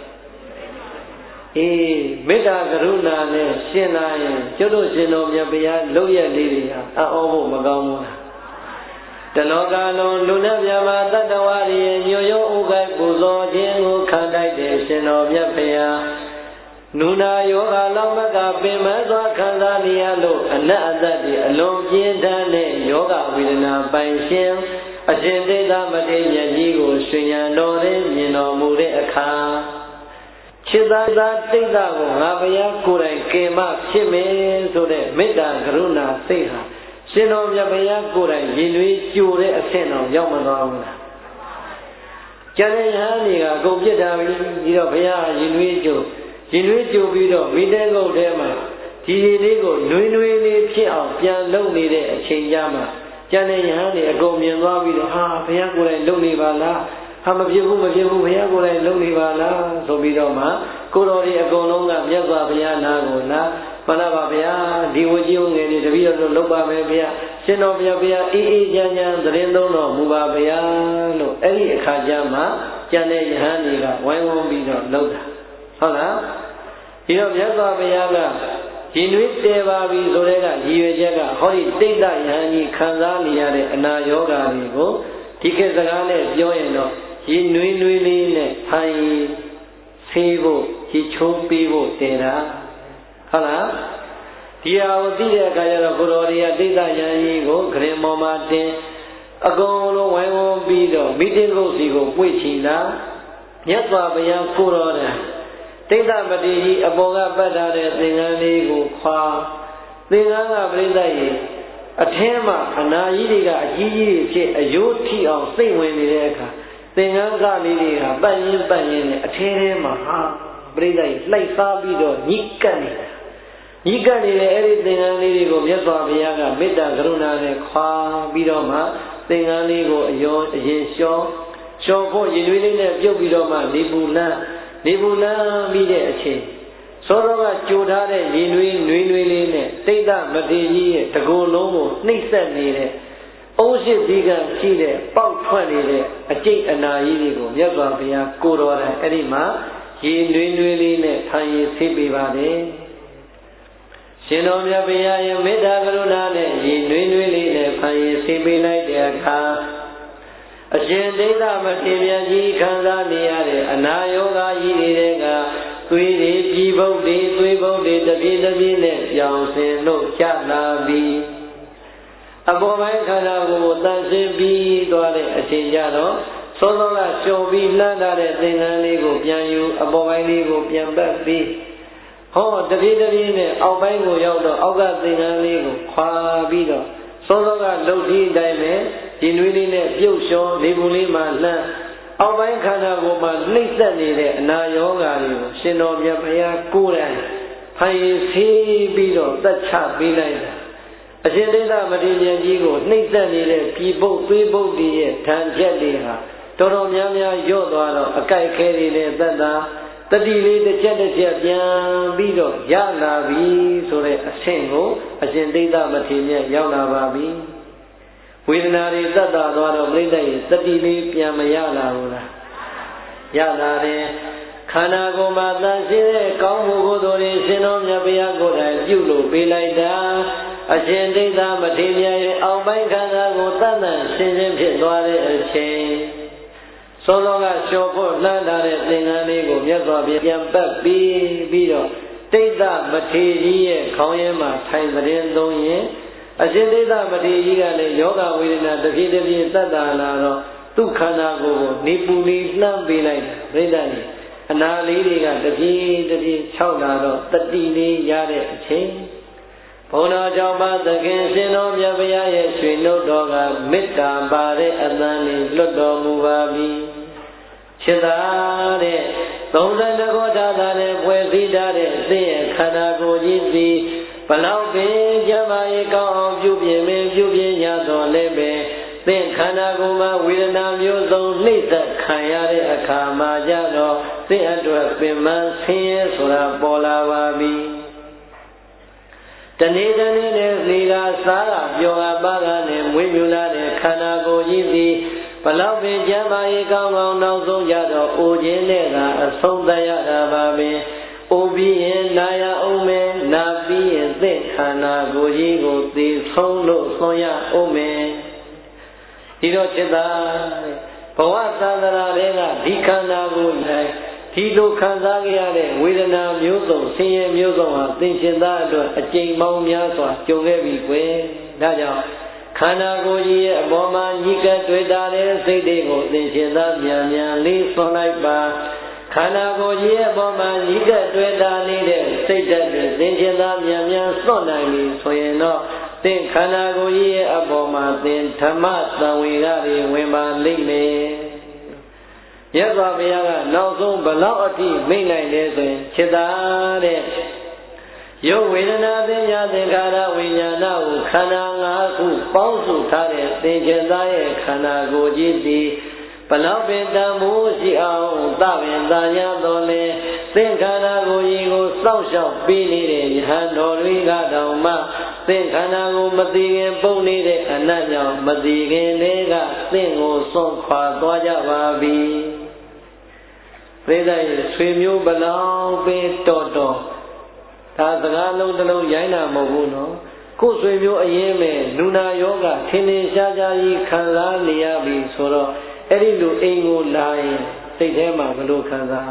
မေတ္တာကရုဏာနဲ့ရှင်လာရင်ကျွတ်တို့ရှင်တော်မြတ်ဘုရားလုပ်ရလေးတွေဟာအံ့ဩဖို့မကောင်းဘူးလားတလောကလုံးလူနဲ့မြမတတ္တဝါတွေညို့ရုံဥခိုက်ပူဇော်ခြင်းကိုခံတိုက်တဲ့ရှင်တော်မြတ်ဘုရားနုနာယောဂလောမကပင်မစွာခံစားနေရလို့အနတ်အသက်တွေအလွန်ပြင်းထန်တဲ့ယောဂဝေဒနာပိုင်ရှင်အရှင်တိတ်သမထေရကြီးကိုရှင်ရန်တော်နဲ့မြင်တော်မူတဲ့အခါခြေသာသာတိတ်တာကိုငါဘုရားကိုယ်တိုင်ကင်မဖြစ်မယ်ဆိုတဲ့မေတ္တာကရုဏာစိတ်ဟာရှင်တော်မြတ်ဘုရားကိုယ်တိုင်ရင်သွေးကြိုတဲ့အဆင့်တော်ရောက်မသွားဘူးလားကျန်တဲ့ယဟန်တွေကအကုန်ပြစ်တာပြီဒီတော့ဘုရားရင်သွေးကြိုပြီးတော့မိတဲ့ကုတ်ထဲမှာဒီလေးကိုနွေးလေးဖြစ်အောင်ပြန်လုပ်နေတဲ့အချိန်ကြမှာကျန်တဲ့ယဟန်တွေအကုန်မြင်သွားပြီးတော့ဟာဘုရားကိုယ်တိုင်လုပ်နေပါလားဟာမဖြစ်ဘူးဘုရားကိုယ်တိုင်လုပ်နေပါလားဆိုပြီးတော့မှကိုတော်တွေအကုန်လုံးကမြတ်စွာဘုရားနာကိုလာမှန်ပါဗျာဒီဝကြီးငယ်တွေတပည့်တော်လုပ်ပါမယ်ဗျာရှင်တော်ဘုရားအေးချမ်းသတင်းသုံးတော်မူပါဗျာလို့အဲ့ဒီအခါကျမှကျန်တဲ့ယဟန်တွေကဝိုင်းဝန်းပြီးတော့လုပ်တာဟုတ်လားဒီတော့မြတ်စွာဘုရားကရင်သွေးတည်ပါပြီဆိုတဲ့ကရည်ရွယ်ချက်ကဟောဒီတိတ်တယဟန်ကြီးခံစားနေရတဲ့အနာယောဂါတွေကိုဒီခေတ်စကားနဲ့ပြောရင်တော့ရင်နွေးလေးနဲ့ဖိုင်ဆေးဖို့ရေချိုးပေးဖို့တည်တာဟုတ်လားဒီဟာကိုသိတဲ့အခါကျတော့ကိုတော်တွေကတိတ်တယဟန်ကြီးကိုဂရင်မော်မှာတင်အကုန်လုံးဝိုင်းဝန်းပြီးတော့မိတင်ကုတ်စီကိုပွေ့ချီတာမြတ်စွာဘုရားကိုတော်တဲ့တိတ်တမတိကြီးအပေါ်ကပတ်ထားတဲ့သင်္ကန်းလေးကိုခွာသင်္ကန်းကပြိဿရဲ့အထဲမှာအနာကြီးတွေကအကြီးကြီးတွေဖြစ်အယိုးထိအောင်စိတ်ဝင်နေတဲ့အခါသင်္ကန်းကလေးတွေကပတ်ရင်းနဲ့အထဲထဲမှာဟာပြိဿရဲ့လှိုက်စားပြီးတော့ညှိကပ်နေတာညှိကပ်နေတဲ့အဲ့ဒီသင်္ကန်းလေးတွေကိုမြတ်စွာဘုရားကမေတ္တာကရုဏာနဲ့ခွာပြီးတော့မှသင်္ကန်းလေးကိုအရင်လျှောဖို့ရင်သွေးလေးနဲ့ပြုတ်ပြီးတော့မှနေပူလန်းပြီးတဲ့အချိန်စောစောကကြိုထားတဲ့ရင်သွေးနွေးလေးနဲ့တိတ်တမထေရကြီးရဲ့တကိုယ်လုံးကိုနှိမ့်ဆက်နေတဲ့အုံးရှိဒီကံရှိတဲ့ပေါက်ထွက်နေတဲ့အကျိတ်အနာကြီးတွေကိုမြတ်စွာဘုရားကိုတော်တိုင်အဲ့ဒီမှာရေနွေးလေးနဲ့ဖန်ရည်ဆေးပေးပါတယ်ရှင်တော်မြတ်ဘုရားရဲ့မေတ္တာကရုဏာနဲ့ရေနွေးလေးနဲ့ဖန်ရည်ဆေးပေးလိုက်တဲ့အခါအရှင်ဒိဋ္ဌမထေရကြီးခံစားနေရတဲ့အနာယောဂကြီးတွေကသွေးတွေပြည်ပုတ်တွေသွေးပုတ်တွေတပြေးနဲ့ပြောင်းစင်လို့ကျလာပြီးအပေါ်ပိုင်းခန္ဓာကိုယ်တန်ရှင်းပြီးသွားတဲ့အချိန်ကြတော့စောစောကလျှော်ပြီးလှမ်းထားတဲ့သင်္ကန်းလေးကိုပြန်ယူအပေါ်ပိုင်းလေးကိုပြန်ပတ်ပြီးဟောတပြေးနဲ့အောက်ပိုင်းကိုရောက်တော့အောက်ကသင်္ကန်းလေးကိုခွာပြီးတော့စောစောကလှုပ်ပြီးတိုင်းပဲဒီနွေးလေးနဲ့ပြုတ်လျှော်နေပုံလေးမှလှမ်းအောက်ပိုင်းခန္ဓာကိုယ်မှာနှိမ့်ဆက်နေတဲ့အနာယောဂါတွေကိုရှင်တော်မြတ်ဘုရားကိုယ်တိုင်ဖန်ရည်ဆေးပြီးတော့သက်ချပေးလိုက်တာအရှင်ဒိဋ္ဌမထေရကြီးကိုနှိမ့်ဆက်နေတဲ့ပြည်ပုတ်သွေးပုတ်တွေရဲ့ဓာန်ချက်တွေဟာတော်တော်များများညော့သွားတော့အကြိုက်ခဲတွေနဲ့သက်သာတတိလေးတစ်ချက်ပြန်ပြီးတော့ရလာပြီဆိုတဲ့အဆင့်ကိုအရှင်ဒိဋ္ဌမထေရရောက်လာပါပြီဝေဒနာတွေသက်သာသွားတော့ပြိဋ္ဌာရဲ့တတိလေးပြန်မရလာဘူးလားရလာတယ်ခန္ဓာကိုယ်မှာတန်ရှင်းတဲ့ကောင်းမှုကိုယ်တော်တွေရှင်တော်မြတ်ဘုရားကိုယ်တိုင်ပြုလို့ပေးလိုက်တာအရှင်ဒိဋ္ဌမထေရရဲ့အောက်ပိုင်းခန္ဓာကိုတန်တန်ရှင်းဖြစ်သွားတဲ့အချိန်စောစောကလျှော်ဖို့လှမ်းထားတဲ့သင်္ကန်းလေးကိုမြတ်စွာဘုရားပြန်ပတ်ပြီးတော့ဒိဋ္ဌမထေရကြီးရဲ့ခေါင်းရင်းမှာထိုင်သတင်းသုံးရင်အရှင်ဒိဋ္ဌမထေရကြီးကလည်းယောဂဝေဒနာတစ်ပြေးသက်သာလာတော့သူ့ခန္ဓာကိုယ်ကိုနေပူနေလှမ်းပေးလိုက်ပြိဋ္ဌာကြီးအနာလေးတွေကတစ်ပြေး၆လာတော့တတိလေးရတဲ့အချိန်ဘုန်းတော်ကြောင့်ပါသခင်ရှင်တော်မြတ်ဘုရားရဲ့ရွှေနှုတ်တော်ကမေတ္တာပါတဲ့အသံလေးလွတ်တော်မူပါပြီချစ်သာတဲ့32ခေါ်ထားတဲ့ပွဲစည်းထားတဲ့သင်ရဲ့ခန္ဓာကိုယ်ကြီးစီဘလောက်ပင်ကျမ်းမာရေးကောင်းအောင်ပြုပြင်ရတော်လည်းပဲသင်ခန္ဓာကိုယ်မှာဝေဒနာမျိုးစုံနှိမ့်သက်ခံရတဲ့အခါမှာကြတော့သင်အတွက်ပင်မဆင်းရဲဆိုတာပေါ်လာပါပြီတနေ့နဲ့နေတာစားတာပျော်အပ်ပါကနဲ့မွေးမြူလာတဲ့ခန္ဓာကိုယ်ကြီးစီဘလောက်ပင်ကျမ်းမာရေးကောင်းနောက်ဆုံးကြတော့အိုခြင်းနဲ့ကအဆုံးသတ်ရတာပါပဲအိုပြီးရင်နာရအောင်မယ်နာပြီးရင်သင်ခန္ဓာကိုယ်ကြီးကိုသိဆုံးလို့ဆွန်ရအောင်မယ်ဒီတော့จิตသာဘဝသန္တရာတွေကဒီခန္ဓာကိုယ်၌ဒီလိုခံစားကြရတဲ့ဝေဒနာမျိုးစုံဆင်းရဲမျိုးစုံဟာသင်္ချင်သားအတွက်အကျဉ်းပေါင်းများစွာကြုံခဲ့ပြီကွယ်ဒါကြောင့်ခန္ဓာကိုယ်ကြီးရဲ့အပေါ်မှာညှိကပ်တွေ့တာတဲ့စိတ်တွေကိုသင်္ချင်သားမြန်လေးဆွန်လိုက်ပါခန္ဓာကိုယ်ကြီးရဲ့အပေါ်မှာညှိကပ်တွေ့တာနေတဲ့စိတ်ဓာတ်တွေသင်္ချင်သားမြန်စွန့်နိုင်ပြီဆိုရင်တော့သင်ခန္ဓာကိုယ်ကြီးရဲ့အပေါ်မှာသင်ဓမ္မသံဝေကတွေဝင်ပါလိမ့်မယ်မြတ်စွာဘုရားကနောက်ဆုံးဘလောက်အထိမိန့်နိုင်လဲဆိုရင်จิตသာတဲ့ယောဝေဒနာသင်ညာသင်္ခါရဝိညာဏကိုခန္ဓာ၅ခုပေါင်းစုထားတဲ့သင်္ချင်သားရဲ့ခန္ဓာကိုယ်ကြီးသည်ဘလောက်ပင်တန်မိုးရှိအောင်သဗ္ဗင်သာညာတော်လဲသင်္ခါရကိုယ်ကြီးကိုစောင့်ရှောက်ပေးနေတဲ့ယဟန်တော်တွေကတောင်မှသင်္ခန္ဓာကိုမသိခင်ပုံနေတဲ့အနတ်ကြောင့်မသိခင်လေးကသင်ကိုစွန့်ခွာသွားကြပါပြီပြိဿရဲ့ဆွေမျိုးဘလောက်ပင်တော်ဒါစကားလုံးတစ်လုံးရိုင်းတာမဟုတ်ဘူးနော်ကိုယ်ဆွေမျိုးအရင်မဲ့လူနာယောဂထင်းထင်ရှားရှားကြီးခံစားနေရပြီဆိုတော့အဲ့ဒီလိုအိမ်ကိုလာရင်စိတ်ထဲမှာဘလို့ခံစား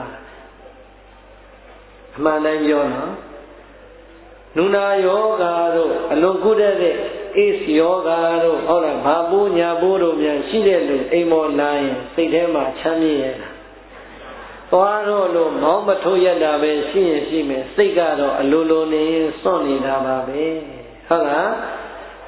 အမှန်တိုင်းပြောနော်လူနာယောဂတို့အလွန်ကုတဲ့အေးယောဂတို့ဟုတ်လားဘာပိုးညာပိုးတို့များရှိတဲ့လူအိမ်ပေါ်လာရင်စိတ်ထဲမှာချမ်းမြေ့ရတာသွားတော့လို့မောင်းမထိုးရတာပဲရှိရင်ရှိမယ်စိတ်ကတော့အလိုလိုနေစွန့်နေတာပါပဲဟုတ်လား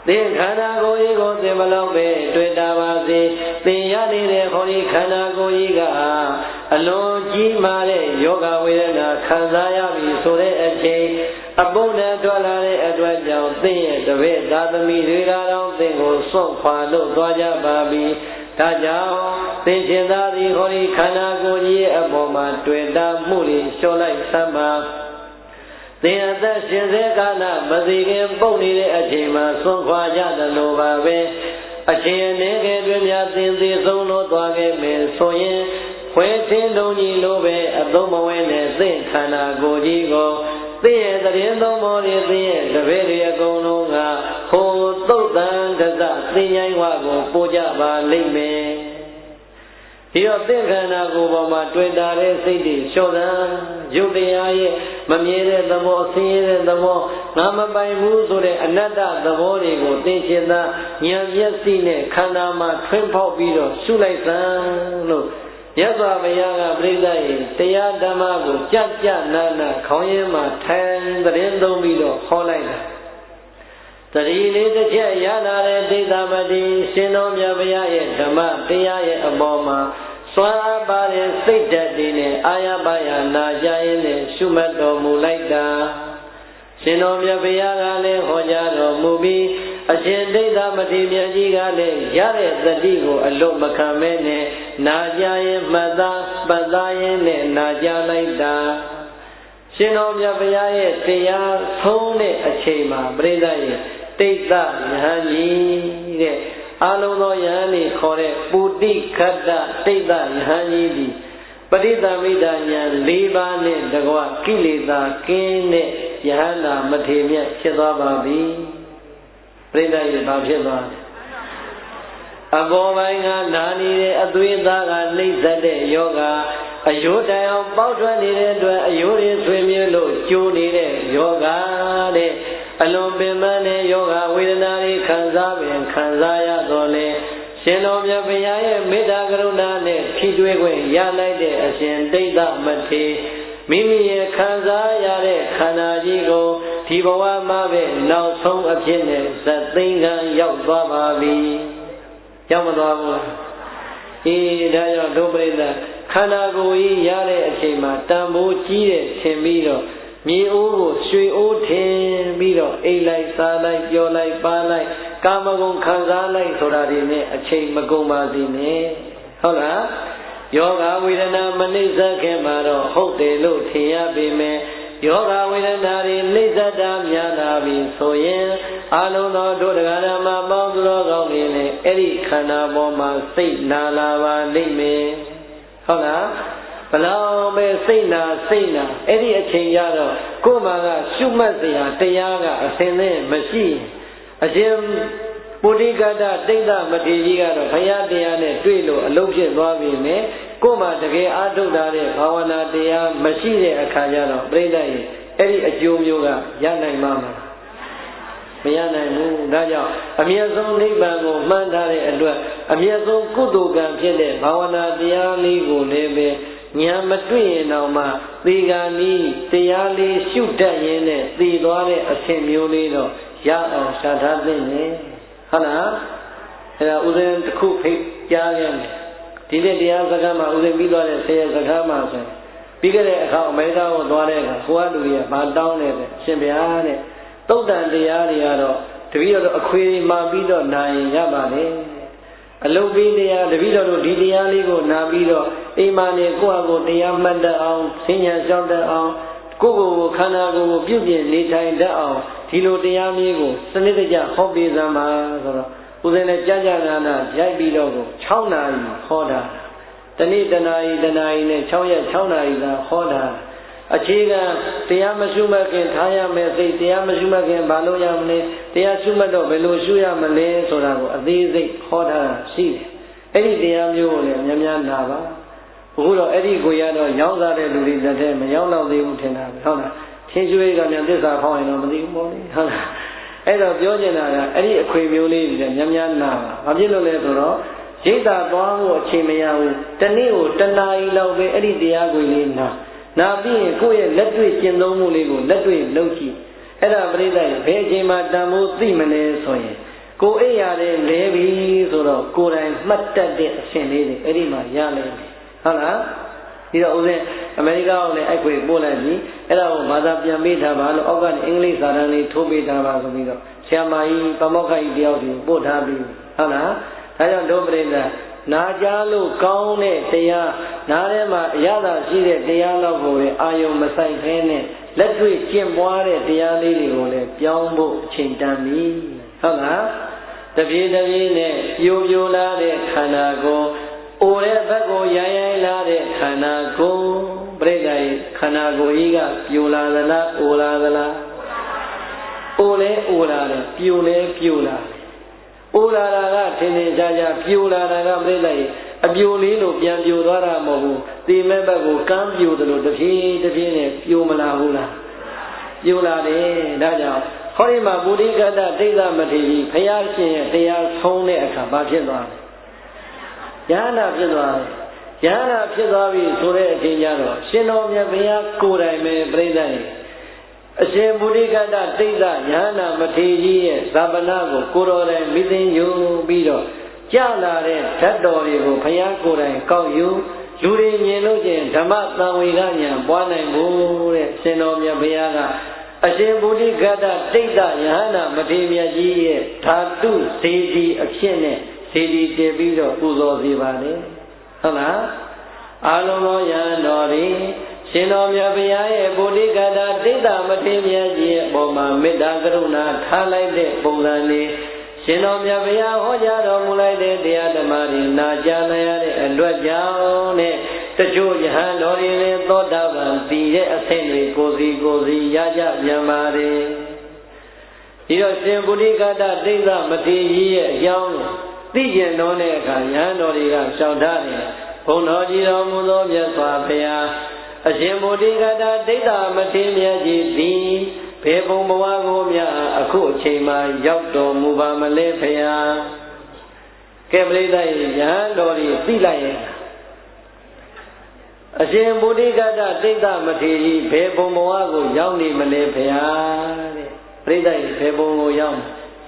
သင်ခန္ဓာကိုယ်ကြီးကိုသင်မလောက်ပဲတွေ့တာပါစေသင်ရနေတဲ့ခေါ်ဒီခန္ဓာကိုယ်ကြီးကအလွန်ကြီးမားတဲ့ယောဂဝေဒနာခံစားရပြီဆိုတဲ့အချိန်အပုပ်နဲ့ထွက်လာတဲ့အတွက်ကြောင့်သင်ရဲ့တပည့်သာသမီတွေကတော့သင်ကိုစွန့်ခွာလို့သွားကြပါပြီဒါကြောင့်သင်ရှင်သာသည်ခေါ်ဒီခန္ဓာကိုယ်ကြီးရဲ့အပေါ်မှာတွေ့တာမှုတွေလျှော့လိုက်သမ်းပါသင်အသက်ရှင်စေကာလမသိခင်ပုတ်နေတဲ့အချိန်မှာစွန့်ခွာကြတယ်လို့ပါပဲအချိန်အနေငယ်တွင်များသင်သေဆုံးလို့သွားခဲ့မယ်ဆိုရင်ခွဲထင်းတုံကြီးလိုပဲအသုံးမဝင်တဲ့သင်ခန္ဓာကိုယ်ကြီးကိုသင်ရဲ့တရင်သုံးမောတွေသင်ရဲ့တပည့်တွေအကုန်လုံးကဟိုသုတ်တန်တသသင်ញိုင်းဝကိုပို့ကြပါလိမ့်မယ်ဒီတော့သင်္ခန္ဓာကိုယ်ပေါ်မှာတွေ့တာတဲ့စိတ်တွေလျှော့တာယုတ်တရားရဲ့မမြဲတဲ့သဘောဆင်းရဲတဲ့သဘောငါမပိုင်ဘူးဆိုတဲ့အနတ္တသဘောတွေကိုသင်ရှင်သာဉာဏ်မျက်စိနဲ့ခန္ဓာမှာထွင်းဖောက်ပြီးတော့ရှုလိုက်စမ်းလို့မြတ်စွာဘုရားကပြိဿရဲ့တရားဓမ္မကိုကြကြနာနာခေါင်းရင်းမှာထိုင်သတင်းသုံးပြီးတော့ဟောလိုက်တာတတိလေးတစ်ချက်ရလာတဲ့ဒိဋ္ဌမတိရှင်တော်မြတ်ဘုရားရဲ့ဓမ္မတရားရဲ့အပေါ်မှာစွမ်းအားပါတဲ့စိတ်ဓာတ်တွေနဲ့အာရပါယနာကြရင်နဲ့ရှုမှတ်တော်မူလိုက်တာရှင်တော်မြတ်ဘုရားကလည်းဟောကြားတော်မူပြီးအရှင်ဒိဋ္ဌမတိမြတ်ကြီးကလည်းရတဲ့သတိကိုအလွတ်မခံမဲနဲ့နာကြရင်မှတ်သားပတ်သားရင်နဲ့နာကြလိုက်တာရှင်တော်မြတ်ဘုရားရဲ့တရားဆုံးတဲ့အချိန်မှာပြိဿရဲ့တိတ်တယဟန်ကြီးတဲ့အလုံးသောယဟန်ကြီးခေါ်တဲ့ပုတိခတ္တတိတ်တယဟန်ကြီးသည်ပရိသမိတဉာဏ်၄ပါးနဲ့တကွကိလေသာကင်းတဲ့ယဟန္တာမထေမြတ်ဖြစ်သွားပါပြီပြိဿရဲ့ဘာဖြစ်သွားလဲအပေါ်ပိုင်းကနာနေတဲ့အသွေးသားကနှိမ့်သက်တဲ့ယောဂအယိုးတိုင်အောင်ပေါက်ထွက်နေတဲ့အတွက်အယိုးတွေဆွေမြဲလို့ကျိုးနေတဲ့ယောဂတဲ့အလွန်ပင်ပန်းတဲ့ယောဂဝေဒနာတွေခံစားရတော့လေရှင်တော်မြတ်ဘုရားရဲ့မေတ္တာကရုဏာနဲ့ထိတွေ့ခွင့်ရလိုက်တဲ့အရှင်ဒိဋ္ဌမထေမိမိရဲ့ခံစားရတဲ့ခန္ဓာကြီးကိုဒီဘဝမှာပဲနောက်ဆုံးအဖြစ်နဲ့ဇတ်သိင်္ဂံရောက်သွားပါပြီရောက်မသွားဘူးအေးဒါကြောင့်ဒုပရိသခန္ဓာကိုယ်ကြီးရတဲ့အချိန်မှာတန်ဖိုးကြီးတဲ့ထင်ပြီးတော့မြေအိုးကိုရွှေအိုးထင်ပြီးတော့အိတ်လိုက်စားလိုက်ပြောလိုက်ပါလိုက်ကာမဂုဏ်ခံစားလိုက်ဆိုတာတွေနဲ့အချိန်မကုန်ပါစေနဲ့ဟုတ်လားယောဂဝေဒနာမနှိစ္စခင်မှာတော့ဟုတ်တယ်လို့ထင်ရပေမဲ့ယောဂဝေဒနာတွေနှိစ္စတာများလာပြီဆိုရင်အလုံးသောဒုဒဂရမပေါင်းသူတော်ကောင်းတွေနဲ့အဲ့ဒီခန္ဓာပေါ်မှာစိတ်နာလာပါလိမ့်မယ်ဟုတ်လားဘလောက်ပဲစိတ်နာအဲ့ဒီအချိန်ရတော့ကိုယ်မှာကရှုမှတ်စရာတရားကအစင်နဲ့မရှိအရှင်ပုရိကတတိဋ္ဌမထေရကြီးကတော့ဘုရားတရားနဲ့တွေ့လို့အလုံးဖြစ်သွားပြီနဲ့ကိုယ်မှာတကယ်အားထုတ်တာတဲ့ဘာဝနာတရားမရှိတဲ့အခါကျတော့ပြိဿရဲ့အဲ့ဒီအကျိုးမျိုးကရနိုင်မှာမရနိုင်ဘူးဒါကြောင့်အမြတ်ဆုံးနိဗ္ဗာန်ကိုမှန်းထားတဲ့အတွက်အမြတ်ဆုံးကုသိုလ်ကံဖြစ်တဲ့ဘာဝနာတရားလေးကိုလည်းပဲညာမတွေ့ရင်တော့မှသေဂာနီးတရားလေးရှုတတ်ရင်နဲ့သေသွားတဲ့အဆင့်မျိုးလေးတော့ရအောင်ရှာထားသင့်တယ်ဟုတ်လားအဲဒါဥစဉ်တစ်ခုဖိတ်ကြားခဲ့တယ်ဒီနေ့တရားစကားမှာဥစဉ်ပြီးသွားတဲ့ဆရာစကားမှာဆိုရင်ပြီးခဲ့တဲ့အခါအမေရိကကိုသွားတဲ့အခါဟိုကလူတွေကဘာတောင်းလဲတဲ့ရှင်ဗျာတဲ့သုတ်တန်တရားတွေကတော့တပည့်တော်အခွေမှာပြီးတော့နာရင်ရပါလေအလုတ်ပြီးတရားတပည့်တော်တို့ဒီတရားလေးကိုနာပြီးတော့အိမ်မှာနေကိုယ့်အကိုတရားမှတ်တတ်အောင်ဆင်းရဲလျှောက်တတ်အောင်ကိုယ့်ကိုယ်ခန္ဓာကိုယ်ကိုပြုပြင်နေထိုင်တတ်အောင်ဒီလိုတရားမျိုးကိုစနစ်တကျဟောပေးစမ်းပါဆိုတော့ဦးဇင်းနဲ့ကြာနာနာရိုက်ပြီးတော့ကို6နာရီဟောတာတနေ့တနာရီနဲ့6ရက်6နာရီသာဟောတာအခြေခံတရားမရှုမှတ်ခင်ထားရမယ်စိတ်တရားမရှုမှတ်ခင်ဘာလို့ရမလဲတရားရှုမှတ်တော့ဘယ်လိုရှုရမလဲဆိုတာကိုအသေးစိတ်ဟောထားတာရှိတယ်အဲ့ဒီတရားမျိုးကိုလည်းများများနာပါအခုတော့အဲ့ဒီကိုရတော့ရောက်လာတဲ့လူတွေတစ်ထက်မရောက်တော့သေးဘူးထင်တာပဲဟုတ်လားထင်းရွှေကမြန်သစ္စာဖောင်းရင်တော့မသိဘူးပေါ့လေဟုတ်လားအဲ့တော့ပြောချင်တာကအဲ့ဒီအခွေမျိုးလေးတွေများများနာပါဘာဖြစ်လို့လဲဆိုတော့ရိတ်တာသွားဖို့အချိန်မရဘူးတနေ့ကိုတနာရီလောက်ပဲအဲ့ဒီတရားကိုလေးနာပြီးရင်ကိုယ့်ရဲ့လက်တွေ့ကျင့်သုံးမှုလေးကိုလက်တွေ့လုပ်ကြည့်အဲ့ဒါပြိဿရဲ့ဘယ်အချိန်မှတန်ဖိုးသိမလဲဆိုရင်ကိုအိယာတဲ့လဲပြီဆိုတော့ကိုယ်တိုင်မှတ်တတ်တဲ့အရှင်လေးတွေအဲ့ဒီမှာရလိမ့်မယ်ဟုတ်လားဒီတော့ဦးဇင်းအမေရိကကိုလည်းအဲ့ခွေပို့လိုက်ပြီအဲ့ဒါကိုဘာသာပြန်ပေးထားပါလို့အောက်ကနေအင်္ဂလိပ်စာတမ်းလေးထိုးပေးထားပါဆိုပြီးတော့ဆရာမကြီးပမောက္ခကြီးတယောက်စီပို့ထားပြီဟုတ်လားဒါကြောင့်ဒုပရိသတ်နာကြားလို့ကောင်းတဲ့တရားနားထဲမှာအရသာရှိတဲ့တရားလောက်ကိုလည်းအာယုံမဆိုင်ခဲနဲ့လက်တွေ့ကျင့်ပွားတဲ့တရားလေးတွေကိုလည်းပြောင်းဖို့အချိန်တန်ပြီဟုတ်လားတပြေးတပြေးနဲ့ပြိုပြိုလာတဲ့ခန္ဓာကိုယ်အိုတဲ့ဘက်ကိုရိုင်းရိုင်းလာတဲ့ခန္ဓာကိုယ်ပြိတ္တာရဲ့ခန္ဓာကိုယ်ကြီးကပြိုလာသလားအိုလာသလားအိုလဲအိုလာတယ်ပြိုလဲပြိုလာတယ်အိုလာတာကထင်ထင်ရှားရှားပြိုလာတာကပြိတ္တာရဲ့အပြိုလေးလို့ပြန်ပြိုသွားတာမဟုတ်ဘူးဒီမဲ့ဘက်ကိုကမ်းပြိုတယ်လို့တဖြည်းတဖြည်းနဲ့ပြိုမလာဘူးလားပြိုလာတယ်ဒါကြောင့်ဟောဒီမှာပုရိကတ္တဒိဋ္ဌမထေရဘုရားရှင်ရဲ့တရားဆုံးတဲ့အခါဘာဖြစ်သွားလဲယန္တာဖြစ်သွားတယ်ယန္တာဖြစ်သွားပြီဆိုတဲ့အချိန်ကျတော့ရှင်တော်မြတ်ဘုရားကိုယ်တိုင်ပဲပြိဋ္ဌာန်အရှင်ပုရိကတ္တဒိဋ္ဌယန္တာမထေရရဲ့ဇာပနာကိုကိုတော်တိုင်မိသိယူပြီးတော့ကြလာတဲ့ဓာတ်တော်တွေကိုဘုရားကိုယ်တိုင်ကောက်ယူလူတွေမြင်လို့ချင်းဓမ္မသံဝေကဉာဏ်ပွားနိုင်ဖို့တဲ့ရှင်တော်မြတ်ဘုရားကအရှင်ပုရိကတ္တဒိဋ္ဌယန္တာမထေရမြတ်ကြီးရဲ့ဓာတုစေတီအဖြစ်နဲ့စေတီတည်ပြီးတော့ပူဇော်စေပါလေဟုတ်လားအာလုံးသောယန္တော်တွေရှင်တော်မြတ်ဘုရားရဲ့ပုရိကတ္တဒိဋ္ဌမထေရမြတ်ကြီးရဲ့အပေါ်မှာမေတ္တာကရုဏာထားလိုက်တဲ့ပုံစံလေးရှင်တော်မြတ်ဘုရားဟောကြားတော်မူလိုက်တဲ့တရားဓမ္မတွေနာကြားနိုင်ရတဲ့အတွက်ကြောင့်နဲ့တချို့ယဟန်တော်တွေလည်းသောတာပန်တည်တဲ့အဆင့်တွေကိုစီရကြပြန်ပါတယ်ဒီတော့ရှင်ပုရိကတ္တဒိဋ္ဌမထေရရဲ့အကြောင်းသိကျင်တော်တဲ့အခါယဟန်တော်တွေကရှောင်ထားတယ်ဘုန်းတော်ကြီးတော်မူသောမြတ်စွာဘုရားအရှင်ပုရိကတ္တဒိဋ္ဌမထေရမြတ်ကြီးသည်ဘေဘုံဘဝကိုမြတ်အခုအချိန်မှရောက်တော်မူပါမလဲဖရာကဲပရိသတ်ယဟန်တော်တွေသိလိုက်ရဲ့အရှင်ပုရိကတ္တဒိဋ္ဌမထေရဘေဘုံဘဝကိုရောက်နေမလဲဖရာတဲ့ပရိသတ်ဘေဘုံကိုရောက်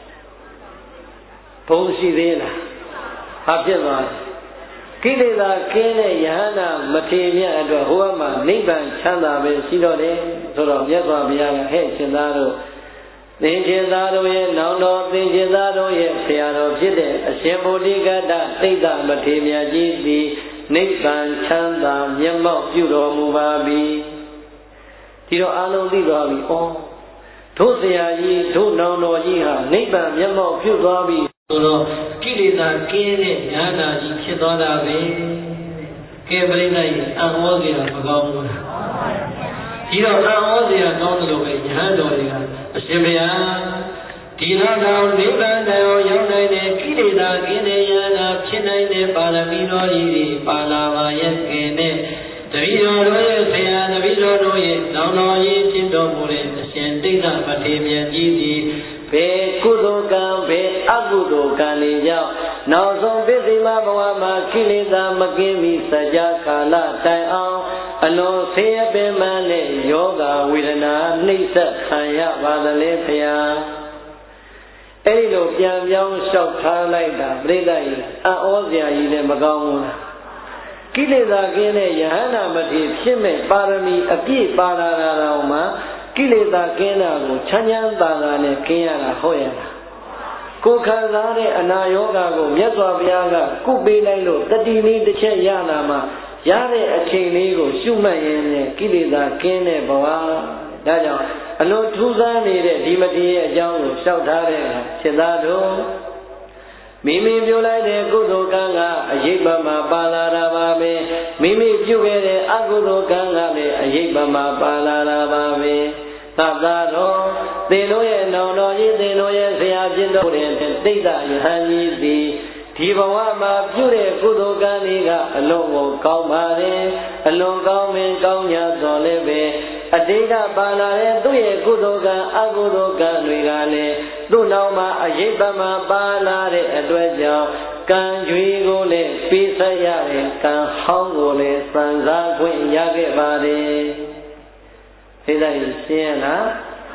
ဘုံရှိသေးလားဟာဖြစ်သွားကိလေသာကင်းတဲ့ယဟန္တာမထေရမြတ်အတွက်ဟိုဘမှာနိဗ္ဗာန်ချမ်းသာပဲရှိတော့တယ်ဆိုတော့မြတ်စွာဘုရားကဟဲ့ရှင်သားတို့သင်္ချေသားတို့ရဲ့နောင်တော်သင်္ချေသားတို့ရဲ့ဆရာတော်ဖြစ်တဲ့အရှင်ဗုဒ္ဓဂတ္တဒိဋ္ဌမထေရမြတ်ကြီးသည်နိဗ္ဗာန်ချမ်းသာမျက်မှောက်ပြုတော်မူပါပြီဒီတော့အလုံးသိသွားပြီဩတို့ဆရာကြီးတို့နောင်တော်ကြီးဟာနိဗ္ဗာန်မျက်မှောက်ပြုသွားပြီဆိုတော့ကိလေသာကင်းတဲ့ဉာဏ်နာကြီးဖြစ်သွားတာပဲကဲပရိသတ်ကြီးအံ့ဩစရာမကောင်းဘူးလားဒီတော့အံ့ဩစရာကောင်းတယ်လို့ပဲဉာဏ်တော်တွေကအရှင်ဘုရားဒီတော့နိဗ္ဗာန်တော်ရောက်နိုင်တဲ့ကိလေသာကင်းတဲ့ဉာဏ်နာဖြစ်နိုင်တဲ့ပါရမီတော်ကြီးတွေပါလာပါရဲ့ကဲနဲ့တပည့်တော်တို့ရဲ့ဆရာတပည့်တော်တို့ရဲ့နောင်တော်ကြီးဖြစ်တော်မူတဲ့အရှင်ဒိဋ္ဌမထေရမြတ်ကြီးသည်ဘယ်ကုသိုလ်ကံဘယ်အကုသိုလ်ကံတွေကြောင့်နောက်ဆုံးပစ္စည်းမဘဝမှာကိလေသာမကင်းမီစကြာကာလတိုင်အောင်အလွန်ဆင်းရဲပင်ပန်းတဲ့ယောဂဝေဒနာနှိမ့်ဆက်ခံရပါသလဲဖျားအဲ့ဒီလိုပြန်ပြောင်းလျှောက်ထားလိုက်တာပြိဿကြီးအံ့ဩစရာကြီးလည်းမကောင်းဘူးလားကိလေသာကင်းတဲ့ယဟန္တာမထေရဖြစ်မဲ့ပါရမီအပြည့်ပါလာတာတော့မှကိလေသာကင်းတာကိုချမ်းချမ်းသာသာနဲ့ကင်းရတာဟုတ်ရဲ့လားကိုယ်ခံစားတဲ့အနာရောဂါကိုမြတ်စွာဘုရားကကုပေးလိုက်လို့တတိနည်းတစ်ချက်ရလာမှရတဲ့အချိန်လေးကိုရှုမှတ်ရင်းနဲ့ကိလေသာကင်းတဲ့ဘဝဒါကြောင့်အလွန်ထူးဆန်းနေတဲ့ဒီမထေရရဲ့အကြောင်းကိုရှောက်ထားတဲ့ရှင်သားတို့မိမိပြုလိုက်တဲ့ကုသိုလ်ကံကအရေးပါမှာပါလာတာပါပဲမိမိပြုခဲ့တဲ့အကုသိုလ်ကံကလည်းအရေးပါမှာပါလာတာပါပဲသတ္တတော်သင်တို့ရဲ့နောင်တော်ကြီးသင်တို့ရဲ့ဆရာဖြစ်တော်တဲ့တိဋ္ဌယဟန်ကြီးသည်ဒီဘဝမှာပြုတဲ့ကုသိုလ်ကံတွေကအလွန်ကိုကောင်းပါတယ်အလွန်ကောင်းမင်းကောင်းညာတော်လည်းပဲအတိတ်ကပါလာတဲ့သူ့ရဲ့ကုသိုလ်ကံအကုသိုလ်ကံတွေကလည်းသူ့နောက်မှာအရေးပါမှာပါလာတဲ့အတွက်ကြောင့်ကံကြွေကိုလည်းပေးဆက်ရတဲ့ကံဟောင်းကိုလည်းစံစားခွင့်ရခဲ့ပါတယ်သိတဲ့ရှင်းရလား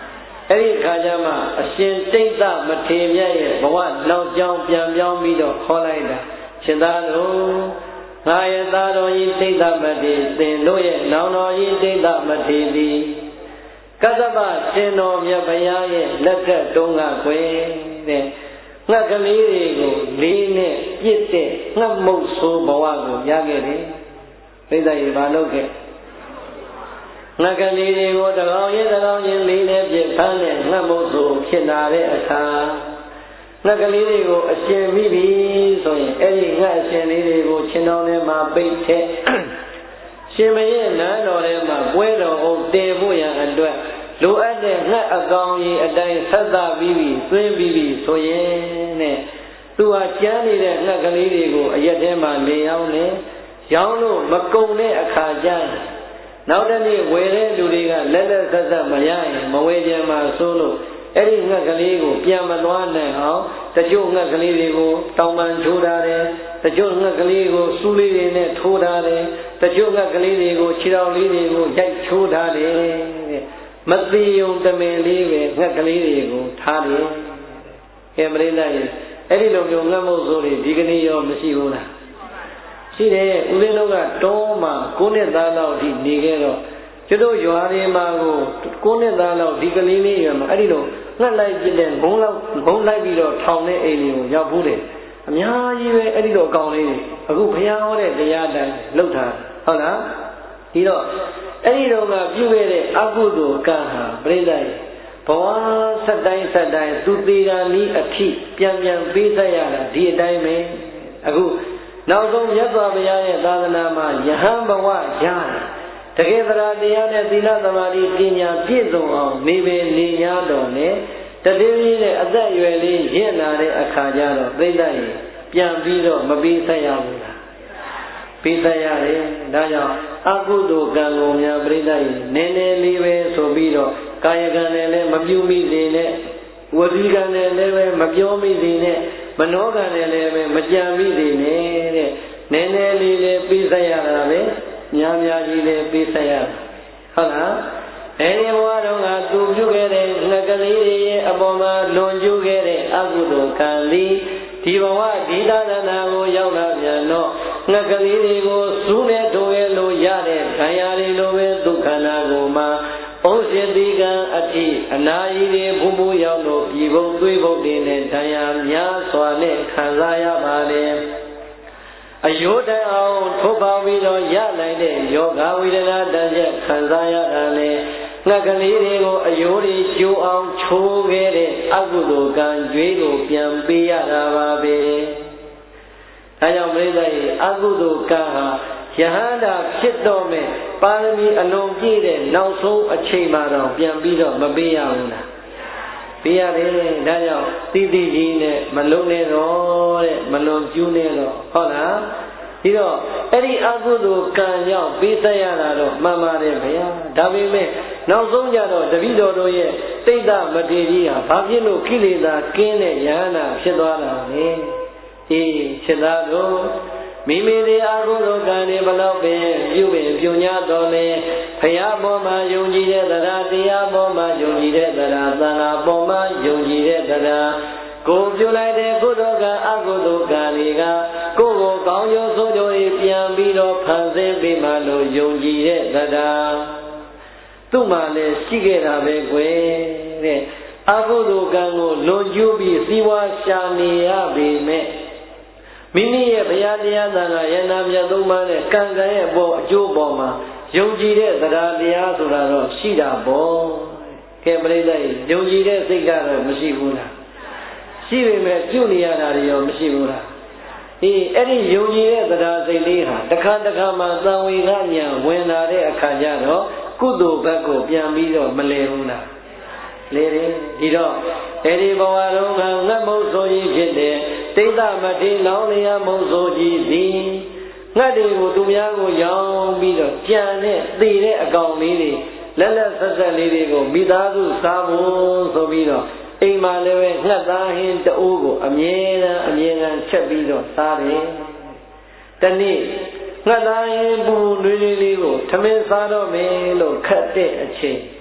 အဲ့ဒီခါကျမှအရှင်တိတ်သမထေရရဲ့ဘဝနောက်ကြောင်းပြန်ပြောင်းပြီးတော့ခေါ်လိုက်တာရှင်သာတို့ငါရဲ့သားတော်ကြီးတိတ်သမထေရသင်တို့ရဲ့နောင်တော်ကြီးတိတ်သမထေရသည်ကတ္တပရှင်တော်မြတ်ဘုရားရဲ့လက်ကတုံးကကွယ်တဲ့ငှက်ကလေးတွေကိုလေးနဲ့ပြစ်တဲ့ငှက်မုတ်ဆိုးဘဝကိုရခဲ့တယ်ပိဿရေဘာလုပ်ခဲ့ငှက်ကလေးတွေကိုတကောင်ချင်းလေးနဲ့ပြစ်ဖမ်းတဲ့ငှက်မုတ်ဆိုးဖြစ်လာတဲ့အခါငှက်ကလေးတွေကိုအရှင်မိပြီဆိုရင်အဲ့ဒီငှက်အရှင်လေးတွေကိုချင်းတော်ထဲမှာပိတ်ထက်ရှင်မရဲ့နန်းတော်ထဲမှာပွဲတော်အောင်တည်ဖို့ရန်အတွက်လိုအပ်တဲ့ငှက်အကောင်ကြီးအတိုင်းဆက်သပြီးသွင်းပြီးဆိုရင်တဲ့သူဟာကျမ်းနေတဲ့ငှက်ကလေးတွေကိုအရက်ထဲမှာနေအောင်နဲ့ရောင်းလို့မကုန်တဲ့အခါကျရင်နောက်တနေ့ဝယ်တဲ့လူတွေကလက်ဆက်ဆက်မရရင်မဝယ်ပြန်မှဆိုလို့အဲ့ဒီငှက်ကလေးကိုပြန်မသွားနိုင်အောင်တချို့ငှက်ကလေးတွေကိုတောင်ပန်ချိုးထားတယ်တချို့ငှက်ကလေးကိုစူးလေးတွေနဲ့ထိုးထားတယ်တချို့ငှက်ကလေးတွေကိုခြေထောက်လေးတွေကိုရိုက်ချိုးထားတယ်တဲ့မသိယုံတမင်လေးပဲငှက်ကလေးတွေကိုထားတယ်ကဲမရိနာကြီးအဲ့ဒီလိုမျိုးငှက်မုတ်ဆိုးတွေဒီကနေ့ရောမရှိဘူးလားရှိတယ်ဦးဇင်းတို့ကတောမှာ9နှစ်သားလောက်ဒီနေခဲ့တော့ကျွတ်တို့ရွာတွေမှာကို9နှစ်သားလောက်ဒီကလေးလေးရွာမှာအဲ့ဒီလိုငှက်လိုက်ပြတဲ့ဘုံလိုက်ပြီးတော့ထောင်တဲ့အိမ်တွေကိုရောက်ဘူးတယ်အများကြီးပဲအဲ့ဒီလိုအကောင်လေးတွေအခုဘုရားဟောတဲ့တရားတိုင်းလှုပ်ထားဟုတ်လားဒီတော့အဲ့ဒီတော့ကပြုခဲ့တဲ့အကုသိုလ်ကံဟာပြိဿရဲ့ဘဝဆက်တိုင်းသူသေးတာနီးအထိပြန်ပေးဆက်ရတာဒီအတိုင်းပဲအခုနောက်ဆုံးမြတ်စွာဘုရားရဲ့သာသနာမှာယဟန်ဘဝရတယ်တကယ်တရားနဲ့သီလသမာဓိပညာပြည့်စုံအောင်နေပေနေ냐တော်နဲ့တတိယနဲ့အသက်အရွယ်လေးရင့်လာတဲ့အခါကျတော့ပြိဿရဲ့ပြန်ပြီးတော့မပေးဆက်ရဘူးလားပေးဆက်ရတယ်ဒါကြောင့်အကုသိုလ်ကံကိုများပြိဿရဲ့နည်းနည်းလေးပဲဆိုပြီးတော့ကာယကံနဲ့လည်းမပြုမိစေနဲ့ဝစီကံနဲ့လည်းပဲမပြောမိစေနဲ့မနောကံနဲ့လည်းပဲမကြံမိစေနဲ့တဲ့နည်းနည်းလေးလေးပေးဆက်ရတာပဲများကြီးလေးပေးဆက်ရဟုတ်လားအဲဒီဘဝတော့ကသူပြုခဲ့တဲ့ငှက်ကလေးတွေရဲ့အပေါ်မှာလွန်ကျူးခဲ့တဲ့အကုသိုလ်ကံသည်ဒီဘဝဒီသာသနာကိုရောက်လာပြန်တော့ငှက်ကလေးတွေကိုစူးနဲ့ထိုးရလို့ရတဲ့ခံရတွေလိုပဲဒုက္ခနာကိုမှဩစေတိကံအထိအနာကြီးတွေဘုံဘုံရောက်လို့ပြည်ဘုံသွေးဘုံတွေနဲ့ဓာယများစွာနဲ့ခံစားရပါလေအယိုးတန်အောင်ထုတ်ပေါင်းပြီးတော့ရနိုင်တဲ့ယောဂဝိဒနာတန်ချက်ခံစားရတာလေငှက်ကလေးတွေကိုအယိုးတွေကျိုးအောင်ချိုးခဲ့တဲ့အကုသိုလ်ကံကြွေးကိုပြန်ပေးရတာပါပဲဒါကြောင့်ပြိဿရဲ့အကုသိုလ်ကံဟာယဟန္တာဖြစ်တော့မဲ့ပါရမီအလွန်ပြည့်တဲ့နောက်ဆုံးအချိန်မှာတော့ပြန်ပြီးတော့မပေးရဘူးလားပေးရတယ်ဒါကြောင့်တိတိကြီးနဲ့မလုံးနဲ့တော့တဲ့မလွန်ကျူးနဲ့တော့ဟုတ်လားဒီတော့အဲ့ဒီအကုသိုလ်ကံကြောင့်ပေးသက်ရတာတော့မှန်ပါတယ်ဗျာဒါပေမဲ့နောက်ဆုံးကြတော့တပည့်တော်တို့ရဲ့တိတ်တမထေရကြီးဟာဘာဖြစ်လို့ကိလေသာကင်းတဲ့ယဟန္တာဖြစ်သွားတာလဲအေးရှင်သာတို့မိမိဒီအကုသိုလ်ကံတွေဘလောက်ပင်ပြု냐တော်လဲဘုရားပေါ်မှာယုံကြည်တဲ့တရားပေါ်မှာယုံကြည်တဲ့သံဃာပေါ်မှာယုံကြည်တဲ့ကိုပြုလိုက်တဲ့ကုသိုလ်ကံအကုသိုလ်ကံတွေကကိုယ်ကိုကောင်းကျိုးဆိုးကျိုးတွေပြန်ပြီးတော့ဖန်ဆင်းပေးမှလို့ယုံကြည်တဲ့သူ့မှာလည်းရှိခဲ့တာပဲကွယ်တဲ့အကုသိုလ်ကံကိုလွန်ကျူးပြီးစီဝါရှာနေရပေမဲ့မိမိရဲ့ဘုရားတရားသံဃာယန္တာမြတ်သုံးပါးနဲ့ကံကံရဲ့ပေါ်အကျိုးပေါ်မှာယုံကြည်တဲ့တရားဆိုတာတော့ရှိတာပေါ့ကဲပြိဿရဲ့ယုံကြည်တဲ့စိတ်ကတော့မရှိဘူးလားရှိပေမဲ့ပြုနေရတာတွေရောမရှိဘူးလားအေးအဲ့ဒီယုံကြည်တဲ့တရားစိတ်လေးဟာတစ်ခါမှသံဝေကညာဝင်လာတဲ့အခါကျတော့ကုသိုလ်ဘက်ကိုပြန်ပြီးတော့မလဲဘူးလားလေတယ်ဒီတော့အဲ့ဒီဘဝလုံးကငတ်မုတ်ဆိုကြီးဖြစ်တဲ့တိတ်သမထေရလောင်းလျာမုတ်ဆိုကြီးသည်ငတ်တွေကိုသူများကိုရောင်းပြီးတော့ကြံတဲ့သေတဲ့အကောင်လေးတွေလက်ဆက်လေးတွေကိုမိသားစုစားဖို့ဆိုပြီးတော့အိမ်မှာလည်းပဲငှက်သားဟင်းတအိုးကိုအမြဲတမ်းချက်ပြီးတော့စားတယ်တနေ့ငှက်သားဟင်းပူနွေးလေးကိုထမင်းစားတော့မယ်လို့ခတ်တဲ့အချိန်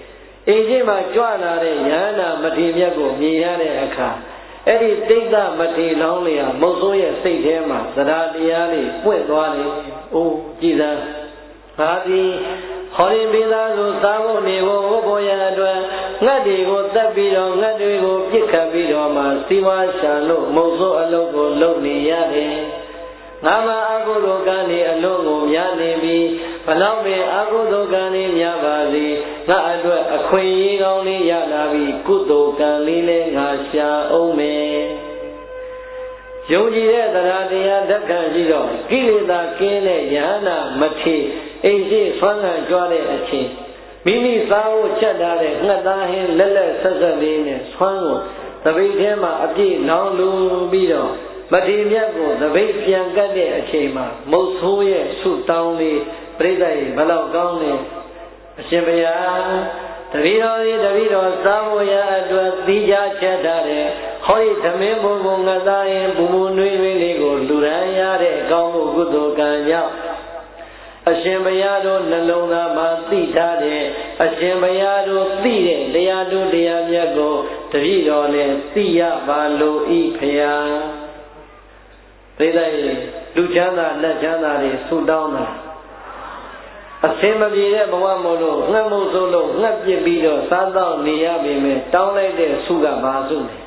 အိမ်ရှိမှကြွလာတဲ့ယန္တာမထေမြတ်ကိုမြင်ရတဲ့အခါအဲ့ဒီတိတ်သမထေလောင်းလေးဟာမုတ်ဆိုးရဲ့စိတ်ထဲမှာသဒ္ဓတရားလေးပွင့်သွားတယ်။အိုးကြည်စမ်းငါသည်ဟောရင်ပေးသားဆိုသာဖို့နေဖို့ဟောဖို့ရအတွက်ငှက်တွေကိုတတ်ပြီးတော့ငှက်တွေကိုပြစ်ခတ်ပြီးတော့မှစီဝါရှာလို့မုတ်ဆိုးအလုပ်ကိုလုပ်နေရတယ်။ငါမှာအကုသိုလ်ကံတွေအလုံးကိုများနေပြီးဘလောက်ပင်အကုသိုလ်ကံတွေများပါစေငါအတွက်အခွင့်အရေးကောင်းလေးရလာပြီးကုသိုလ်ကံလေးနဲ့ငါရှာအောင်မယ်ယုံကြည်တဲ့တရားတရားဓက္ခံရှိတော့ကိလေသာကင်းတဲ့ယဟနာမထေအိမ်ရှိဆွမ်းခံကြွားတဲ့အချိန်မိမိသားကိုချက်ထားတဲ့ငှက်သားဟင်းလက်လက်ဆက်ဆက်လေးနဲ့ဆွမ်းကိုသပိတ်ထဲမှာအပြည့်လောင်းလူပြီးတော့မထေမြတ်ကိုသပိတ်ပြန်ကတ်တဲ့အချိန်မှာမုတ်ဆိုးရဲ့ဆုတောင်းလေးပြိဿရဲ့ဘလောက်ကောင်းလဲအရှင်ဘုရားတပည့်တော်စားဖို့ရအတွက်သီးခြားချက်ထားတဲ့ဟောဒီသမင်းဘုံဘုံငါသားရင်ဘုံဘုံနွေးနွေးလေးကိုလူရန်ရတဲ့ကောင်းမှုကုသိုလ်ကံကြောင့်အရှင်ဘုရားတို့နှလုံးသားမှာသိထားတဲ့အရှင်ဘုရားတို့သိတဲ့တရားတို့တရားမြတ်ကိုတပည့်တော်လည်းသိရပါလို့ဤဖရာပြိဿရဲ့လူချမ်းသာလက်ချမ်းသာတွေဆုတောင်းတာအစင်မပြေတဲ့ဘဝမို့လို့ငှက်မှုဆိုလို့ငှက်ပြစ်ပြီးတော့စားတော့နေရပေမဲ့တောင်းလိုက်တဲ့ဆုကဘာဆုလဲ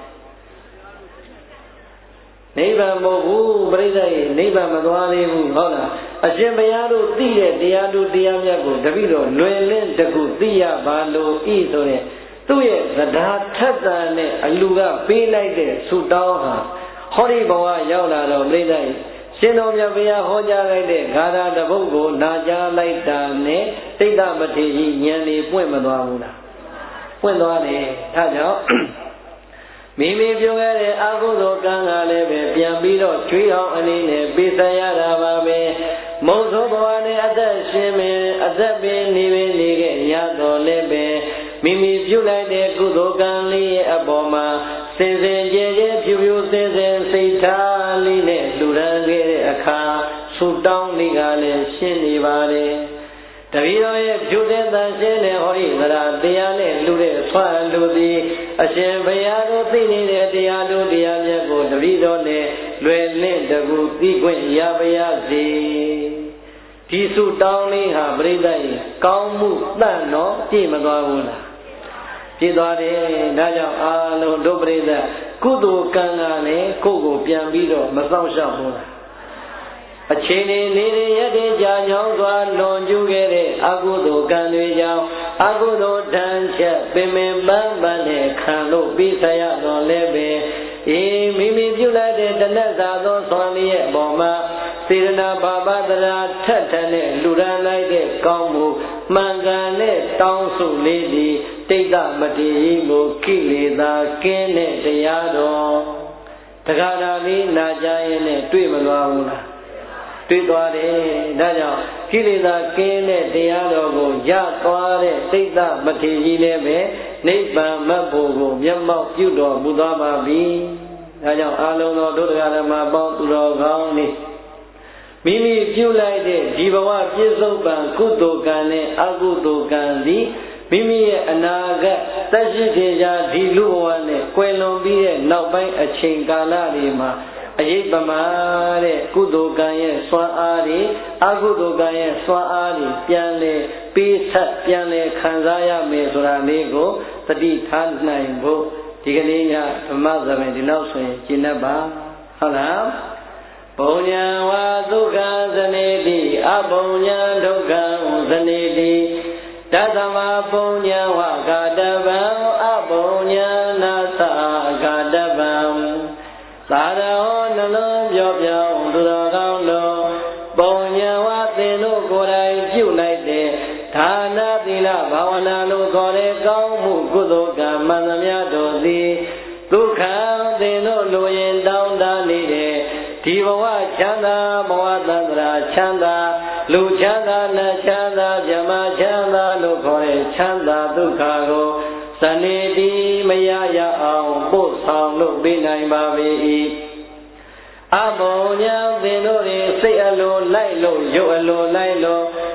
နိဗ္ဗာန်မဟုတ်ဘူးပြိဿရဲ့နိဗ္ဗာန်မသွားသေးဘူးဟုတ်လားအရှင်ဘုရားတို့သိတဲ့တရားတို့တရားမြတ်ကိုတပည့်တော်လွယ်လင့်တကူသိရပါလို့ဤဆိုတဲ့သူ့ရဲ့သဒ္ဓါထက်သန်တဲ့အလူကပေးလိုက်တဲ့ဆုတောင်းဟာဟောဒီဘဝရောက်လာတော့ပြိဿရဲ့ရှင်တော်မြတ်ဘုရားဟောကြားလိုက်တဲ့ဂါထာတစ်ပုဒ်ကိုနာကြားလိုက်တာနဲ့တိဋ္ဌမထေရကြီးဉာဏ်လေးပွင့်မသွားဘူးလားပွင့်သွားတယ်ဒါကြောင့်မိမိပြုခဲ့တဲ့အကုသိုလ်ကံကလည်းပဲပြန်ပြီးတော့ကျွေးအောင်အနေနဲ့ပေးဆက်ရတာပါပဲမုံဆိုးဘဝနဲ့အသက်ရှင်မင်းအသက်ပင်နေခဲ့ရတော့လည်းပဲမိမိပြုလိုက်တဲ့ကုသိုလ်ကံလေးရဲ့အပေါ်မှာစင်စင်ကြဲကြဲဖြူဖြူစင်စင်စိတ်ထားလေးနဲ့လူရန်ခဲ့တဲ့အခါဆူတောင်းလေးကလည်းရှင်းနေပါတယ်တပည့်တော်ရဲ့ဖြူတဲ့တန်ရှင်းတဲ့ဟောဒီသရတရားနဲ့လူတဲ့ဆွမ်းလူသည်အရှင်ဘုရားတို့သိနေတဲ့တရားတို့တရားမြတ်ကိုတပည့်တော်နဲ့လွယ်လင့်တကူသိခွင့်ရပါရစေဒီဆူတောင်းလေးဟာပြိဿရဲ့ကောင်းမှုတန်တော့ကြည့်မသွားဘူးလားကြည်သွားတယ်ဒါကြောင့်အာလုံးတို့ပြိဿကုသိုလ်ကံကလည်းကိုယ့်ကိုပြန်ပြီးတော့မစောင့်ရှောက်ဘူးလားအချိန်နေရတဲ့ကြာညောင်းစွာလွန်ကျူးခဲ့တဲ့အကုသိုလ်ကံတွေကြောင့်အကုသိုလ်တန်ချက်ပင်ပန်းပန်းနဲ့ခံလို့ပြီးဆရတော်လည်းပဲမိမိပြုလိုက်တဲ့တဏှတ်သာသောသွန်လေးရဲ့အပေါ်မှာစေရနာဘာဝတရာထက်ထက်နဲ့လူရန်လိုက်တဲ့ကောင်းမှုမှန်ကန်တဲ့တောင်းစုလေးဒီတိဋ္ဌမထေရကိုကိလေသာကင်းတဲ့တရားတော်တက္ကရာလေးနာကြရင်နဲ့တွေ့မသွားဘူးလားတွေ့သွားတယ်ဒါကြောင့်ကိလေသာကင်းတဲ့တရားတော်ကိုရသွားတဲ့တိဋ္ဌမထေရလည်းပဲနိဗ္ဗာန်မတ်ဖို့ကိုမျက်မှောက်ပြုတော်မူသွားပါပြီဒါကြောင့်အာလုံးသောဒုက္ခဓမ္မပေါင်းသူတော်ကောင်းနေမိမိပြုလိုက်တဲ့ဒီဘဝပြစ္ဆုတ်ပံကုသိုလ်ကံနဲ့အကုသိုလ်ကံသည်မိမိရဲ့အနာဂတ်သက်ရှိခင်ရာဒီလူဘဝနဲ့ကွယ်လွန်ပြီးတဲ့နောက်ပိုင်းအချိန်ကာလတွေမှာအရေးပမာတဲ့ကုသိုလ်ကံရဲ့စွမ်းအားတွေအကုသိုလ်ကံရဲ့စွမ်းအားတွေပြန်လဲပေးဆက်ပြန်လဲခံစားရမယ်ဆိုတာလေးကိုသတိထားနိုင်ဖို့ဒီကနေ့ညဓမ္မစပင်ဒီလောက်ဆိုရင်ကျင့်တတ်ပါဟုတ်လားပုညံဝါဒုက္ခဇနေတိအပုညံဒုက္ခဇနေတိတသမပုညံဝကာတဗံအပုညံနာသကာတဗံသာရောနှလုံးပြောပြောင်းသူတော်ကောင်းတို့ပုညံဝသင်တို့ကိုယ်တိုင်ပြုလိုက်တဲ့ဒါနသီလဘာဝနာလို့ခေါ်တဲ့ကောင်းမှုကုသိုလ်ကံမှန်သမျှတို့သည်ဒုက္ခသင်တို့လူရင်တောင်းတနေတဲ့ဒီဘဝချမ်းသာဘဝသန္တရာချမ်းသာလူချမ်းသာနဲ့ချမ်းသာဗြဟ္မာချမ်းသာလို့ခေါ်တဲ့ချမ်းသာဒုက္ခကိုစနေတိမရရအောင်ပို့ဆောင်လို့ပေးနိုင်ပါ၏အဘုံညာသင်တို့တွေစိတ်အလိုလိုက်လို့ရုပ်အလိုလိုက်လို့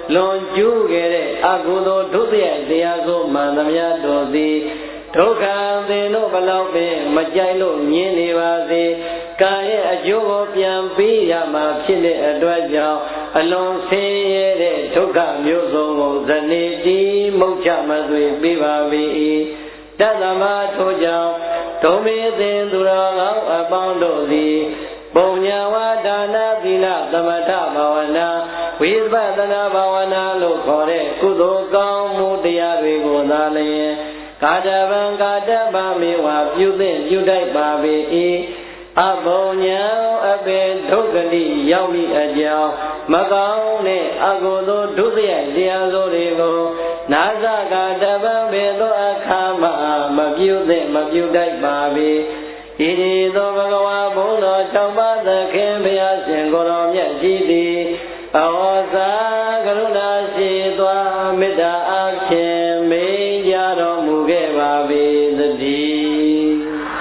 လွန်ကျူးခဲ့တဲ့အကုသိုလ်ဒုစရိုက်တရားဆိုမှန်သမျှတို့သည်ဒုက္ခသင်တို့ဘလောက်ပင်မကြိုက်လို့မြင်နေပါစေကံရဲ့အကျိုးကိုပြန်ပေးရမှာဖြစ်တဲ့အတွက်ကြောင့်အလွန်ဆင်းရဲတဲ့ဒုက္ခမျိုးစုံကိုဇနိတိမုတ်ချမသွေပေးပါ၏တသမထို့ကြောင့်ဒုမေသင်သူတော်ကောင်းအပေါင်းတို့သည်ပုံညာဝဒါနသီလသမထဘာဝနာဝိပဿနာဘာဝနာလို့ခေါ်တဲ့ကုသိုလ်ကောင်းမှုတရားတွေကိုသာလျှင်ကာတဗံကာတဗမေဝပြုသင့်ပြုတိုက်ပါ၏အဘုံညာအပေဒုက္ခတိရောက်မိအကြောင်းမကောင်းတဲ့အကုသိုလ်ဒုစရိုက်တရားစိုးတွေကိုနာဇကာတဗံဘေသောအခါမှမပြုသင့်မပြုတိုက်ပါ၏ဣတိသောဘဂဝါဘုန်းတော်၆ပါးသခင်ဘုရားရှင်ကိုယ်တော်မြတ်ကြီးသည်ဩဇာကရုဏာရှိသွားမေတ္တာအားဖြင့်မိန့်ကြတော်မူခဲ့ပါ၏သတည်း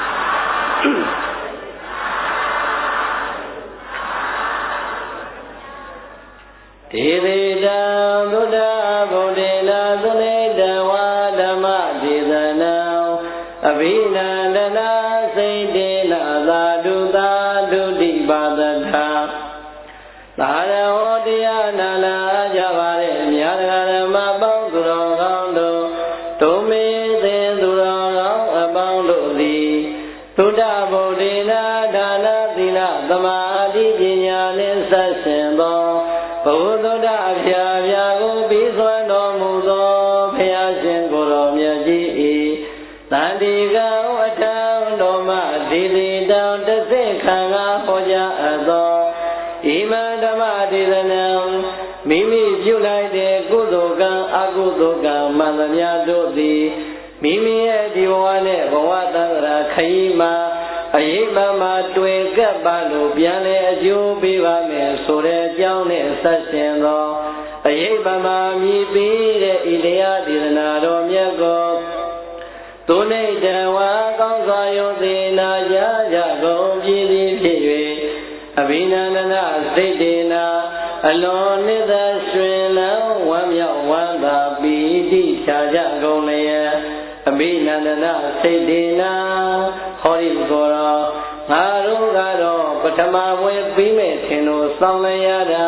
ဒေဝေတံသုဒ္ဓဗုဒ္ဓေနာသုနေတဝါဓမ္မဒေသနာအဘိနန္ဒနာစိတ်တေနာသာဓုသာဓုတိပါဒထာသာရဟောတရားနာလာကြပါတဲ့မြတ်ဓမ္မပေါင်းသူတော်ကောင်းတို့ဒုမေသင်သူတော်ကောင်းအပေါင်းတို့သည်သုဒ္ဓဗုဒ္ဓေနာဒါနသီလသမာဓိပညာနှင့်ဆက်ရှင်သောဘုဒ္ဓအဖျားဖျားကိုပြီးစွမ်းတော်မူသောဘုရားရှင်ကိုယ်တော်မြတ်ကြီး၏တန်တိကံအထံတော်မှဒီတိတံတသိခံငါဟောကြားအပ်သောဣမံဓမ္မဒေသနာမိမိပြုလိုက်တဲ့ကုသိုလ်ကံအကုသိုလ်ကံမှန်သမျှတို့သည်မိမိရဲ့ဒီဘဝနဲ့ဘဝတန္တရာခရီးမှာအရေးမှတွေ့ကပ်ပါလို့ပြန်လေအကျိုးပေးပါမယ်ဆိုတဲ့အကြောင်းနဲ့ဆက်ရှင်သောအရေးမှမြည်ပြီးတဲ့ဣတရားဒေသနာတော်မြတ်ကိုသူနေတဝါကောင်းစွာယုံသိနာကြကုန်ပြည်သည်ဖြစ်၍အဘိနန္ဒနာစိတ်တေနာအလွန်နှစ်သက်ရွှင်လန်းဝမ်းမြောက်ဝမ်းသာပီတိဖြာကြကုန်လျက်အဘိနန္ဒနာစိတ်တေနာဟောဒီကိုယ်တော်ငါတို့ကတော့ပထမဘွယ်ပြီးမဲ့ထင်လို့စောင့်လိုက်ရတာ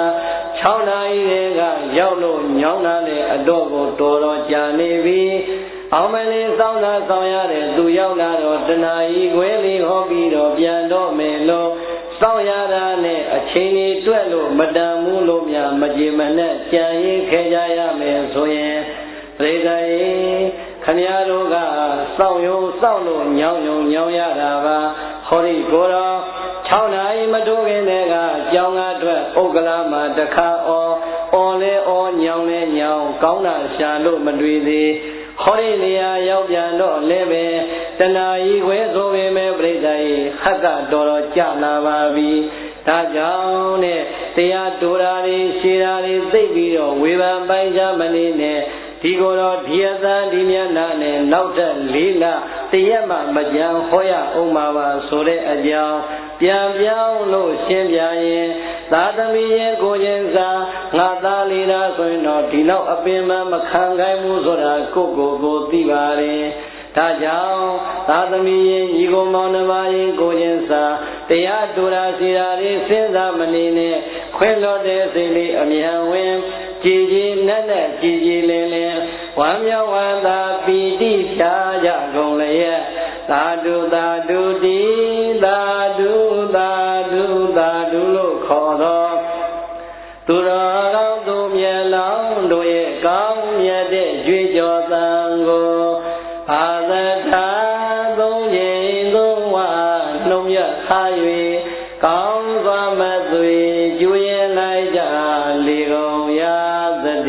6နာရီတည်းကရောက်လို့ညောင်းလာတဲ့အတော့ကိုတော်တော်ကြာနေပြီအောင်မလေးစောင့်တာဆောင်ရတဲ့သူရောက်လာတော့တနာရီခွဲလေးဟောပြီးတော့ပြန်တော့မယ်လို့စောင့်ရတာနဲ့အချိန်လေးတွက်လို့မတန်ဘူးလို့များမကြည်မနဲ့ကြံရည်ခဲ့ကြရမယ်ဆိုရင်ပရိသတ်ခမည်းတော်ကစောင့်ရုံစောင့်လို့ညောင်းရတာပါဟောဒီကိုယ်တော်6နာရီမတိုးခင်တည်းကကြောင်းကားအတွက်ဥက္ကလာမှာတခါအော်လဲအော်ညောင်းလဲညောင်းကောင်းတာရှာလို့မတွေ့သေးဟောဒီနေရာရောက်ပြန်တော့လည်းပဲတနာရီခွဲဆိုပေမဲ့ပြိဿကြီးဟက်ကတော်ကြလာပါပြီဒါကြောင့်နဲ့တရားတူတာတွေရှည်တာတွေသိပြီးတော့ဝေဖန်ပိုင်းကြမနေနဲ့ဒီကိုယ်တော်ဒီအသံဒီမျက်နှာနဲ့နောက်ထပ်၄လတရက်မှမကြံဟောရအောင်ပါဆိုတဲ့အကြောင်းပြန်ပြောင်းလို့ရှင်းပြရင်သာသမီရဲ့ကိုချင်းစာငါသားလေးလားဆိုရင်တော့ဒီလောက်အပင်မခံခိုင်းဘူးဆိုတာကိုသိပါတယ်ဒါကြောင့်သာသမီရဲ့ညီကိုမောင်နှမရင်ကိုချင်းစာတရားတူတာစီတာတွေစဉ်းစားမနေနဲ့ခွင့်လွတ်တဲ့စိတ်လေးအမြန်ဝင်ကြည်ကြည်နက်ကြည်ကြည်လင်းလင်းဝမ်းမြောက်ဝမ်းသာပီတိဖြာကြကုန်လျက်သာဓုသာဓုတိသာဓုသာဓုသာဓုလို့ခေါ်သောသူတော်ကောင်းသူမြတ်လောင်းတို့ရဲ့ကောင်းမြတ်တဲ့ကြွေးကြော်သံကိုအာသထာသုံးချိန်သုံးဝနှုံရထား၍ကောင်းစွာမသွေကျွေးလိုက်ကြလေကုန်ရာသတ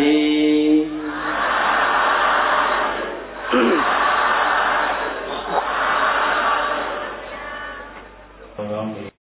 ည်း